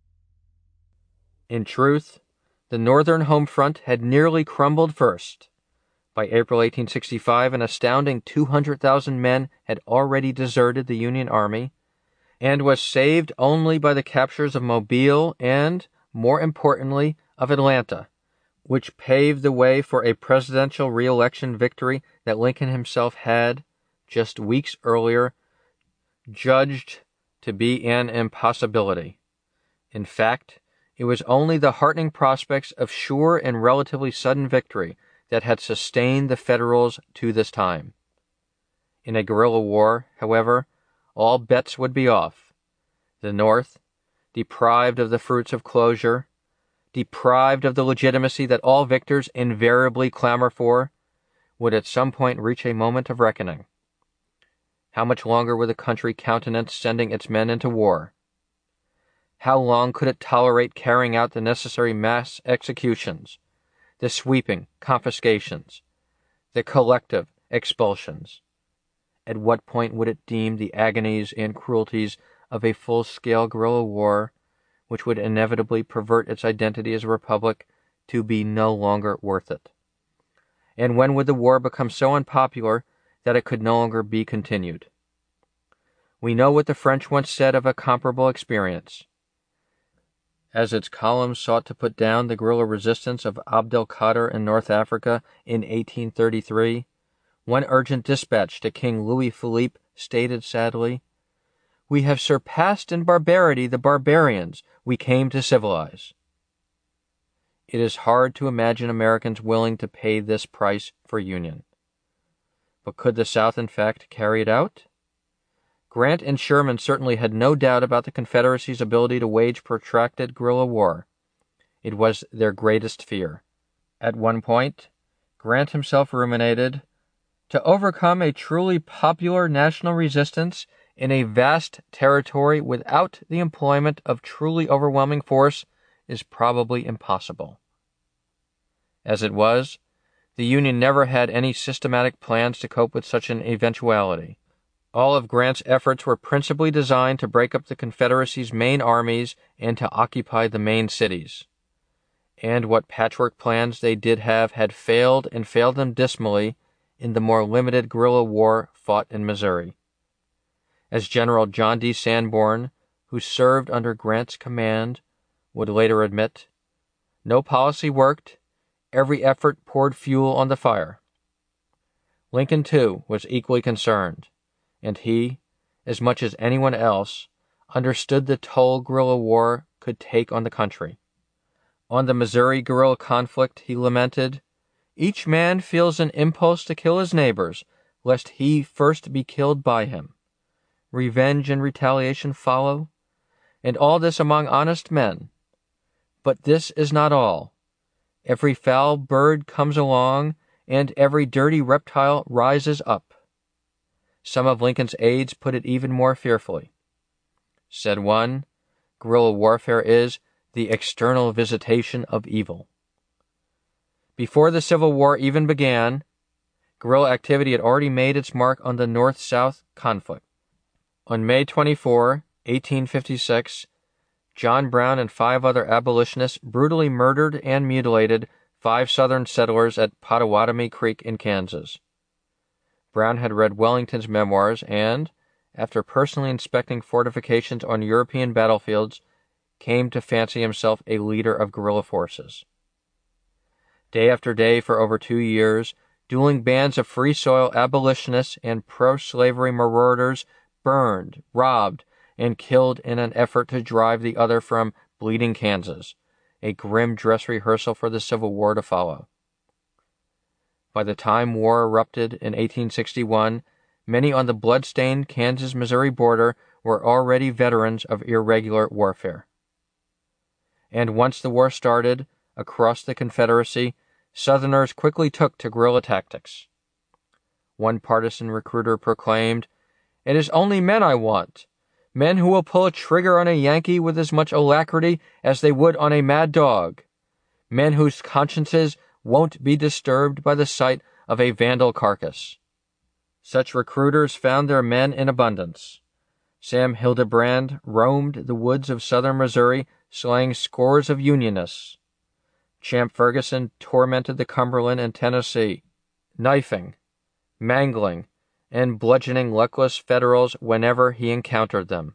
In truth, the Northern home front had nearly crumbled first. By April eighteen sixty-five, an astounding two hundred thousand men had already deserted the Union Army, and was saved only by the captures of Mobile and, more importantly, of Atlanta, which paved the way for a presidential re-election victory that Lincoln himself had, just weeks earlier, judged to be an impossibility. In fact, it was only the heartening prospects of sure and relatively sudden victory that had sustained the Federals to this time. In a guerrilla war, however, all bets would be off. The North, deprived of the fruits of closure, deprived of the legitimacy that all victors invariably clamor for, would at some point reach a moment of reckoning. How much longer would the country countenance sending its men into war? How long could it tolerate carrying out the necessary mass executions, the sweeping confiscations, the collective expulsions? At what point would it deem the agonies and cruelties of a full-scale guerrilla war, which would inevitably pervert its identity as a republic, to be no longer worth it? And when would the war become so unpopular that it could no longer be continued? We know what the French once said of a comparable experience. As its columns sought to put down the guerrilla resistance of Abd-el-Kader in North Africa in eighteen thirty-three, one urgent dispatch to King Louis-Philippe stated sadly, "We have surpassed in barbarity the barbarians we came to civilize." It is hard to imagine Americans willing to pay this price for union. But could the South in fact carry it out? Grant and Sherman certainly had no doubt about the Confederacy's ability to wage protracted guerrilla war. It was their greatest fear. At one point, Grant himself ruminated, "To overcome a truly popular national resistance in a vast territory without the employment of truly overwhelming force is probably impossible." As it was, the Union never had any systematic plans to cope with such an eventuality. All of Grant's efforts were principally designed to break up the Confederacy's main armies and to occupy the main cities. And what patchwork plans they did have had failed and failed them dismally in the more limited guerrilla war fought in Missouri. As General John D. Sanborn, who served under Grant's command, would later admit, no policy worked, every effort poured fuel on the fire. Lincoln, too, was equally concerned, and he, as much as anyone else, understood the toll guerrilla war could take on the country. On the Missouri guerrilla conflict, he lamented, "Each man feels an impulse to kill his neighbors, lest he first be killed by him. Revenge and retaliation follow, and all this among honest men. But this is not all. Every foul bird comes along, and every dirty reptile rises up." Some of Lincoln's aides put it even more fearfully. Said one, guerrilla warfare is the external visitation of evil. Before the Civil War even began, guerrilla activity had already made its mark on the North-South conflict. On May twenty-fourth, eighteen fifty-six, John Brown and five other abolitionists brutally murdered and mutilated five Southern settlers at Pottawatomie Creek in Kansas. Brown had read Wellington's memoirs and, after personally inspecting fortifications on European battlefields, came to fancy himself a leader of guerrilla forces. Day after day for over two years, dueling bands of Free Soil abolitionists and pro-slavery marauders burned, robbed, and killed in an effort to drive the other from bleeding Kansas, a grim dress rehearsal for the Civil War to follow. By the time war erupted in eighteen sixty-one, many on the blood-stained Kansas-Missouri border were already veterans of irregular warfare. And once the war started, across the Confederacy, Southerners quickly took to guerrilla tactics. One partisan recruiter proclaimed, "It is only men I want, men who will pull a trigger on a Yankee with as much alacrity as they would on a mad dog, men whose consciences won't be disturbed by the sight of a vandal carcass." Such recruiters found their men in abundance. Sam Hildebrand roamed the woods of southern Missouri, slaying scores of Unionists. Champ Ferguson tormented the Cumberland and Tennessee, knifing, mangling, and bludgeoning luckless Federals whenever he encountered them.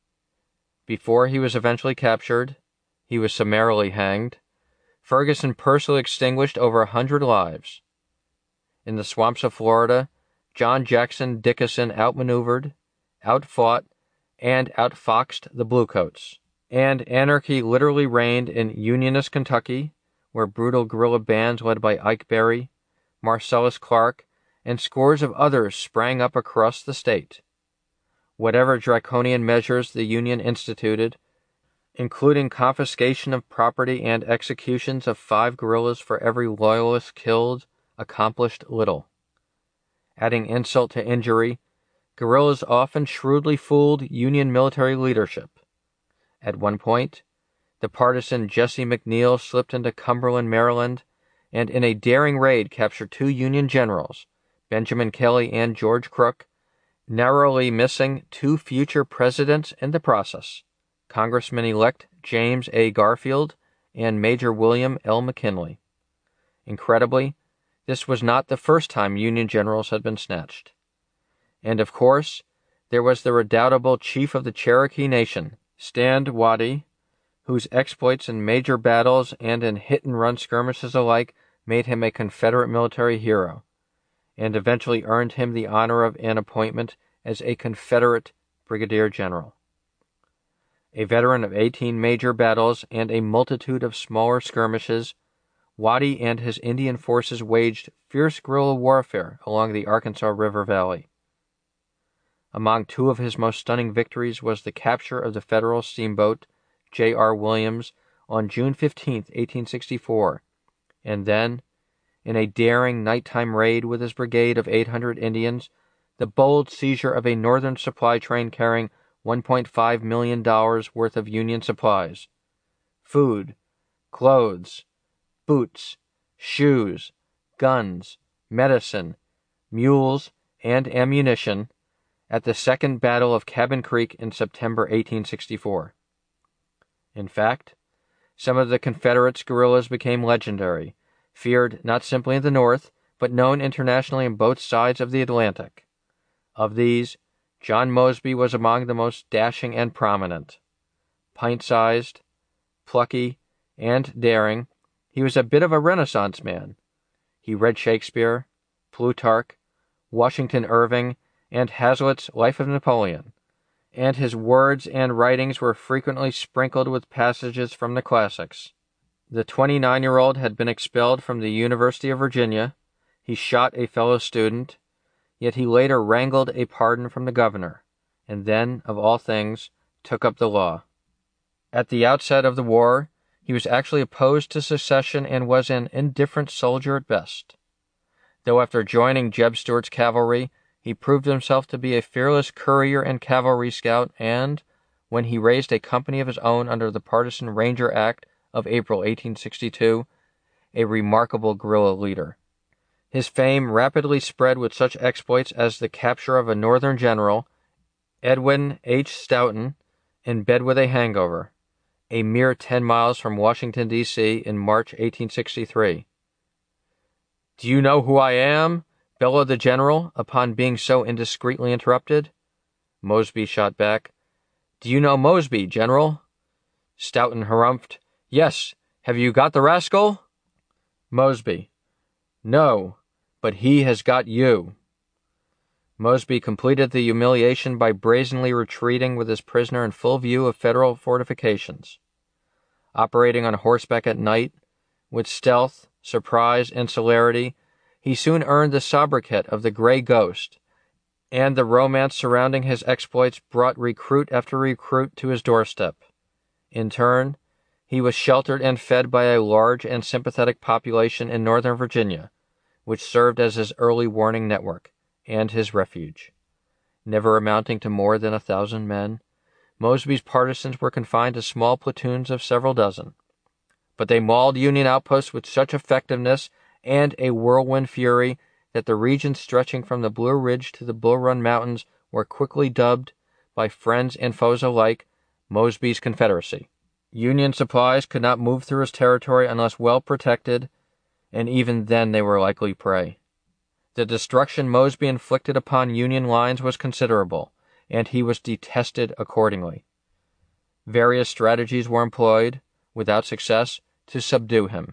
Before he was eventually captured, he was summarily hanged. Ferguson personally extinguished over a hundred lives. In the swamps of Florida, John Jackson Dickinson outmaneuvered, outfought, and outfoxed the Bluecoats, and anarchy literally reigned in Unionist Kentucky, where brutal guerrilla bands led by Ike Berry, Marcellus Clark, and scores of others sprang up across the state. Whatever draconian measures the Union instituted, including confiscation of property and executions of five guerrillas for every loyalist killed, accomplished little. Adding insult to injury, guerrillas often shrewdly fooled Union military leadership. At one point, the partisan Jesse McNeil slipped into Cumberland, Maryland, and in a daring raid captured two Union generals, Benjamin Kelly and George Crook, narrowly missing two future presidents in the process, Congressman-elect James A. Garfield and Major William L. McKinley. Incredibly, this was not the first time Union generals had been snatched. And of course, there was the redoubtable chief of the Cherokee Nation, Stand Watie, whose exploits in major battles and in hit-and-run skirmishes alike made him a Confederate military hero, and eventually earned him the honor of an appointment as a Confederate brigadier general. A veteran of eighteen major battles and a multitude of smaller skirmishes, Watie and his Indian forces waged fierce guerrilla warfare along the Arkansas River Valley. Among two of his most stunning victories was the capture of the Federal steamboat J R Williams on June fifteenth, eighteen sixty-four, and then, in a daring nighttime raid with his brigade of eight hundred Indians, the bold seizure of a northern supply train carrying one point five million dollars worth of Union supplies, food, clothes, boots, shoes, guns, medicine, mules, and ammunition, at the Second Battle of Cabin Creek in September eighteen sixty-four. In fact, some of the Confederates' guerrillas became legendary, feared not simply in the North, but known internationally on both sides of the Atlantic. Of these, John Mosby was among the most dashing and prominent. Pint-sized, plucky, and daring, he was a bit of a Renaissance man. He read Shakespeare, Plutarch, Washington Irving, and Hazlitt's Life of Napoleon, and his words and writings were frequently sprinkled with passages from the classics. The twenty-nine-year-old had been expelled from the University of Virginia. He shot a fellow student, yet he later wrangled a pardon from the governor, and then, of all things, took up the law. At the outset of the war, he was actually opposed to secession and was an indifferent soldier at best. Though after joining Jeb Stuart's cavalry, he proved himself to be a fearless courier and cavalry scout and, when he raised a company of his own under the Partisan Ranger Act of April eighteen sixty-two, a remarkable guerrilla leader. His fame rapidly spread with such exploits as the capture of a Northern general, Edwin H. Stoughton, in bed with a hangover, a mere ten miles from Washington, D C in March eighteen sixty-three. "Do you know who I am?" bellowed the general upon being so indiscreetly interrupted. Mosby shot back, "Do you know Mosby, General?" Stoughton harumphed, "Yes. Have you got the rascal?" Mosby, "No, but he has got you." Mosby completed the humiliation by brazenly retreating with his prisoner in full view of Federal fortifications. Operating on horseback at night, with stealth, surprise, and celerity, he soon earned the sobriquet of the Gray Ghost, and the romance surrounding his exploits brought recruit after recruit to his doorstep. In turn, he was sheltered and fed by a large and sympathetic population in Northern Virginia, which served as his early warning network and his refuge. Never amounting to more than a thousand men, Mosby's partisans were confined to small platoons of several dozen. But they mauled Union outposts with such effectiveness and a whirlwind fury that the region stretching from the Blue Ridge to the Bull Run Mountains were quickly dubbed, by friends and foes alike, Mosby's Confederacy. Union supplies could not move through his territory unless well protected, and even then they were likely prey. The destruction Mosby inflicted upon Union lines was considerable, and he was detested accordingly. Various strategies were employed, without success, to subdue him.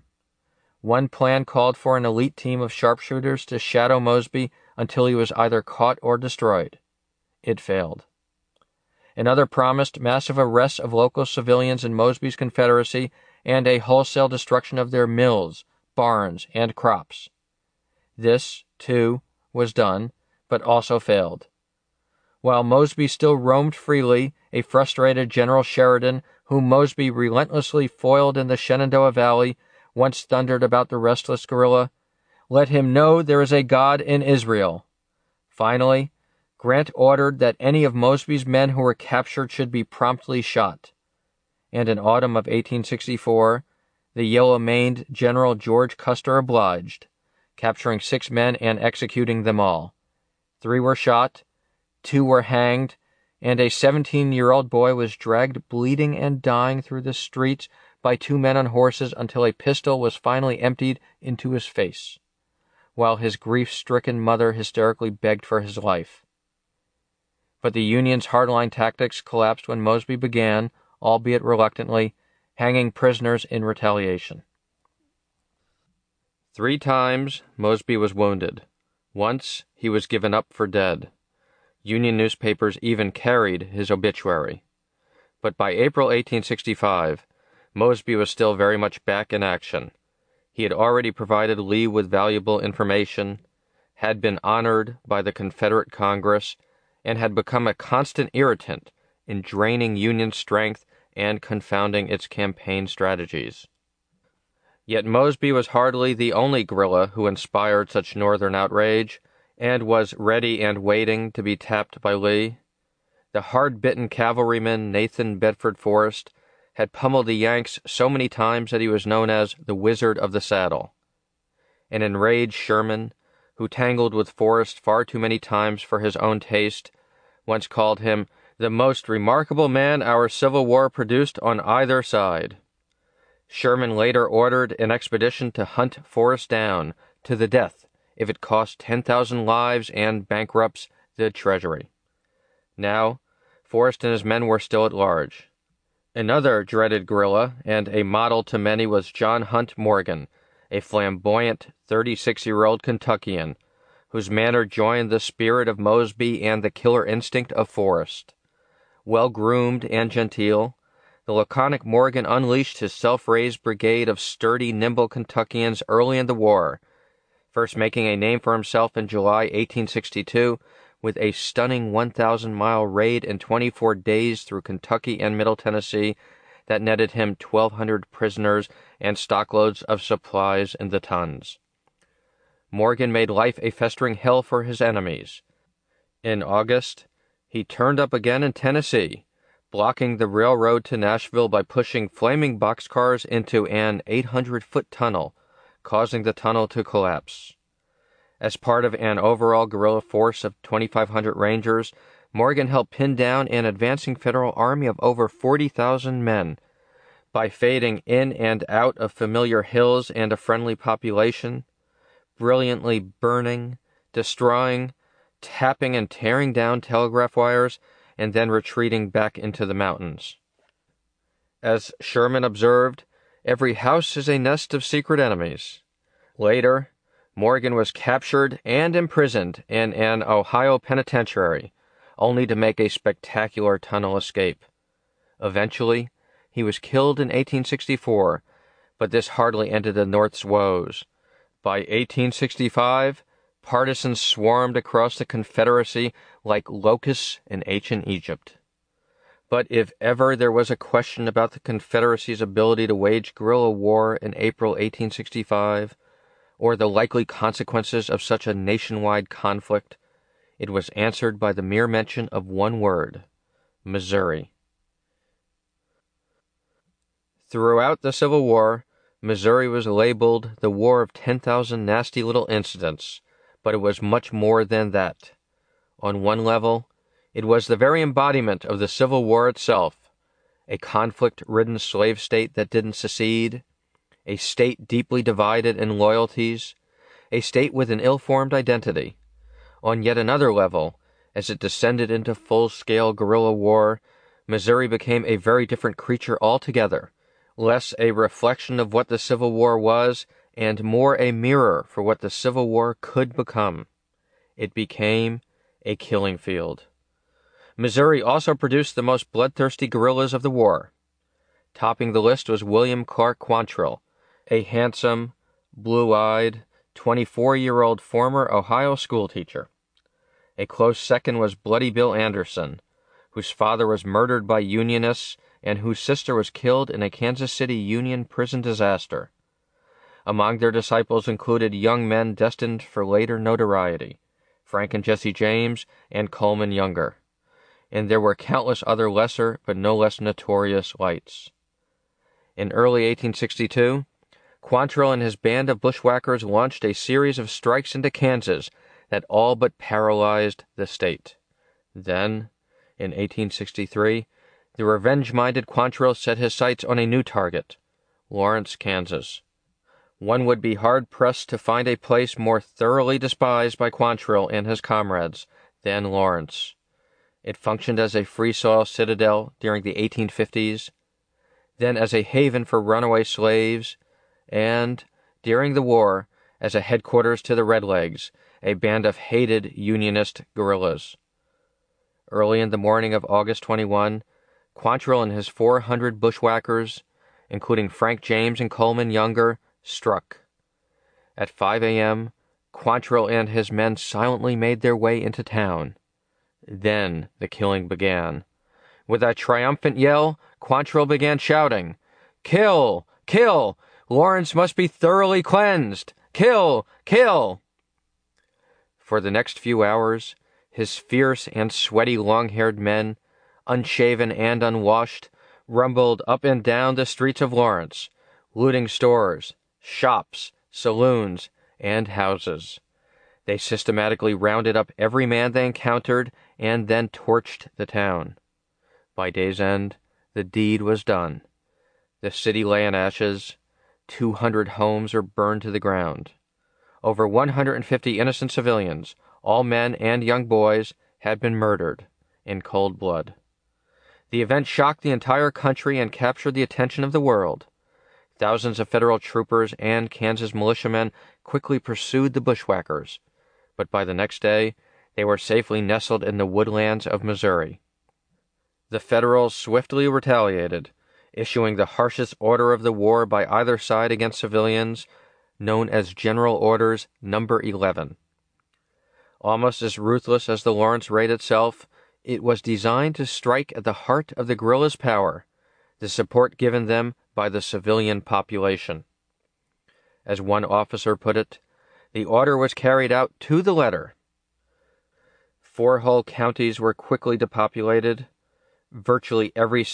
One plan called for an elite team of sharpshooters to shadow Mosby until he was either caught or destroyed. It failed. Another promised massive arrests of local civilians in Mosby's Confederacy and a wholesale destruction of their mills, barns, and crops. This, too, was done, but also failed. While Mosby still roamed freely, a frustrated General Sheridan, whom Mosby relentlessly foiled in the Shenandoah Valley, once thundered about the restless guerrilla, "Let him know there is a God in Israel." Finally, Grant ordered that any of Mosby's men who were captured should be promptly shot. And in autumn of eighteen sixty-four, the yellow-maned General George Custer obliged, capturing six men and executing them all. Three were shot, two were hanged, and a seventeen-year-old boy was dragged bleeding and dying through the streets by two men on horses until a pistol was finally emptied into his face, while his grief-stricken mother hysterically begged for his life. But the Union's hardline tactics collapsed when Mosby began, albeit reluctantly, hanging prisoners in retaliation. Three times Mosby was wounded. Once he was given up for dead. Union newspapers even carried his obituary. But by April eighteen sixty-five, Mosby was still very much back in action. He had already provided Lee with valuable information, had been honored by the Confederate Congress, and had become a constant irritant in draining Union strength and confounding its campaign strategies. Yet Mosby was hardly the only guerrilla who inspired such Northern outrage, and was ready and waiting to be tapped by Lee. The hard-bitten cavalryman Nathan Bedford Forrest had pummeled the Yanks so many times that he was known as the Wizard of the Saddle. An enraged Sherman, who tangled with Forrest far too many times for his own taste, once called him the most remarkable man our Civil War produced on either side. Sherman later ordered an expedition to hunt Forrest down to the death if it cost ten thousand lives and bankrupts the Treasury. Now, Forrest and his men were still at large. Another dreaded guerrilla, and a model to many, was John Hunt Morgan, a flamboyant thirty-six-year-old Kentuckian, whose manner joined the spirit of Mosby and the killer instinct of Forrest. Well-groomed and genteel, the laconic Morgan unleashed his self-raised brigade of sturdy, nimble Kentuckians early in the war, first making a name for himself in July eighteen sixty-two with a stunning one thousand mile raid in twenty-four days through Kentucky and Middle Tennessee that netted him twelve hundred prisoners and stockloads of supplies in the tons. Morgan made life a festering hell for his enemies. In August, he turned up again in Tennessee, blocking the railroad to Nashville by pushing flaming boxcars into an eight hundred foot tunnel, causing the tunnel to collapse. As part of an overall guerrilla force of twenty-five hundred Rangers, Morgan helped pin down an advancing Federal army of over forty thousand men. By fading in and out of familiar hills and a friendly population, brilliantly burning, destroying, tapping and tearing down telegraph wires, and then retreating back into the mountains. As Sherman observed, every house is a nest of secret enemies. Later, Morgan was captured and imprisoned in an Ohio penitentiary, only to make a spectacular tunnel escape. Eventually, he was killed in eighteen sixty-four, but this hardly ended the North's woes. By eighteen sixty-five, partisans swarmed across the Confederacy like locusts in ancient Egypt. But if ever there was a question about the Confederacy's ability to wage guerrilla war in April eighteen sixty-five, or the likely consequences of such a nationwide conflict, it was answered by the mere mention of one word: Missouri. Throughout the Civil War, Missouri was labeled the War of ten thousand nasty little incidents, but it was much more than that. On one level, it was the very embodiment of the Civil War itself, a conflict-ridden slave state that didn't secede, a state deeply divided in loyalties, a state with an ill-formed identity. On yet another level, as it descended into full-scale guerrilla war, Missouri became a very different creature altogether, less a reflection of what the Civil War was, and more a mirror for what the Civil War could become. It became a killing field. Missouri also produced the most bloodthirsty guerrillas of the war. Topping the list was William Clark Quantrill, a handsome, blue-eyed, twenty-four-year-old former Ohio schoolteacher. A close second was Bloody Bill Anderson, whose father was murdered by Unionists and whose sister was killed in a Kansas City Union prison disaster. Among their disciples included young men destined for later notoriety, Frank and Jesse James and Coleman Younger. And there were countless other lesser but no less notorious lights. In early eighteen sixty-two, Quantrill and his band of bushwhackers launched a series of strikes into Kansas that all but paralyzed the state. Then, in eighteen sixty-three, the revenge-minded Quantrill set his sights on a new target, Lawrence, Kansas. One would be hard-pressed to find a place more thoroughly despised by Quantrill and his comrades than Lawrence. It functioned as a free-soil citadel during the eighteen fifties, then as a haven for runaway slaves, and, during the war, as a headquarters to the Redlegs, a band of hated Unionist guerrillas. Early in the morning of August twenty-first, Quantrill and his four hundred bushwhackers, including Frank James and Coleman Younger, struck. At five a.m., Quantrill and his men silently made their way into town. Then the killing began. With a triumphant yell, Quantrill began shouting, "Kill! Kill! Lawrence must be thoroughly cleansed! Kill! Kill!" For the next few hours, his fierce and sweaty long-haired men, unshaven and unwashed, rumbled up and down the streets of Lawrence, looting stores, shops, saloons, and houses. They systematically rounded up every man they encountered and then torched the town. By day's end, the deed was done. The city lay in ashes. Two hundred homes were burned to the ground. Over one hundred fifty innocent civilians, all men and young boys, had been murdered, in cold blood. The event shocked the entire country and captured the attention of the world. Thousands of federal troopers and Kansas militiamen quickly pursued the bushwhackers, but by the next day they were safely nestled in the woodlands of Missouri. The Federals swiftly retaliated, issuing the harshest order of the war by either side against civilians, known as General Orders Number eleven. Almost as ruthless as the Lawrence Raid itself, it was designed to strike at the heart of the guerrillas' power, the support given them by the civilian population. As one officer put it, the order was carried out to the letter. Four whole counties were quickly depopulated. Virtually every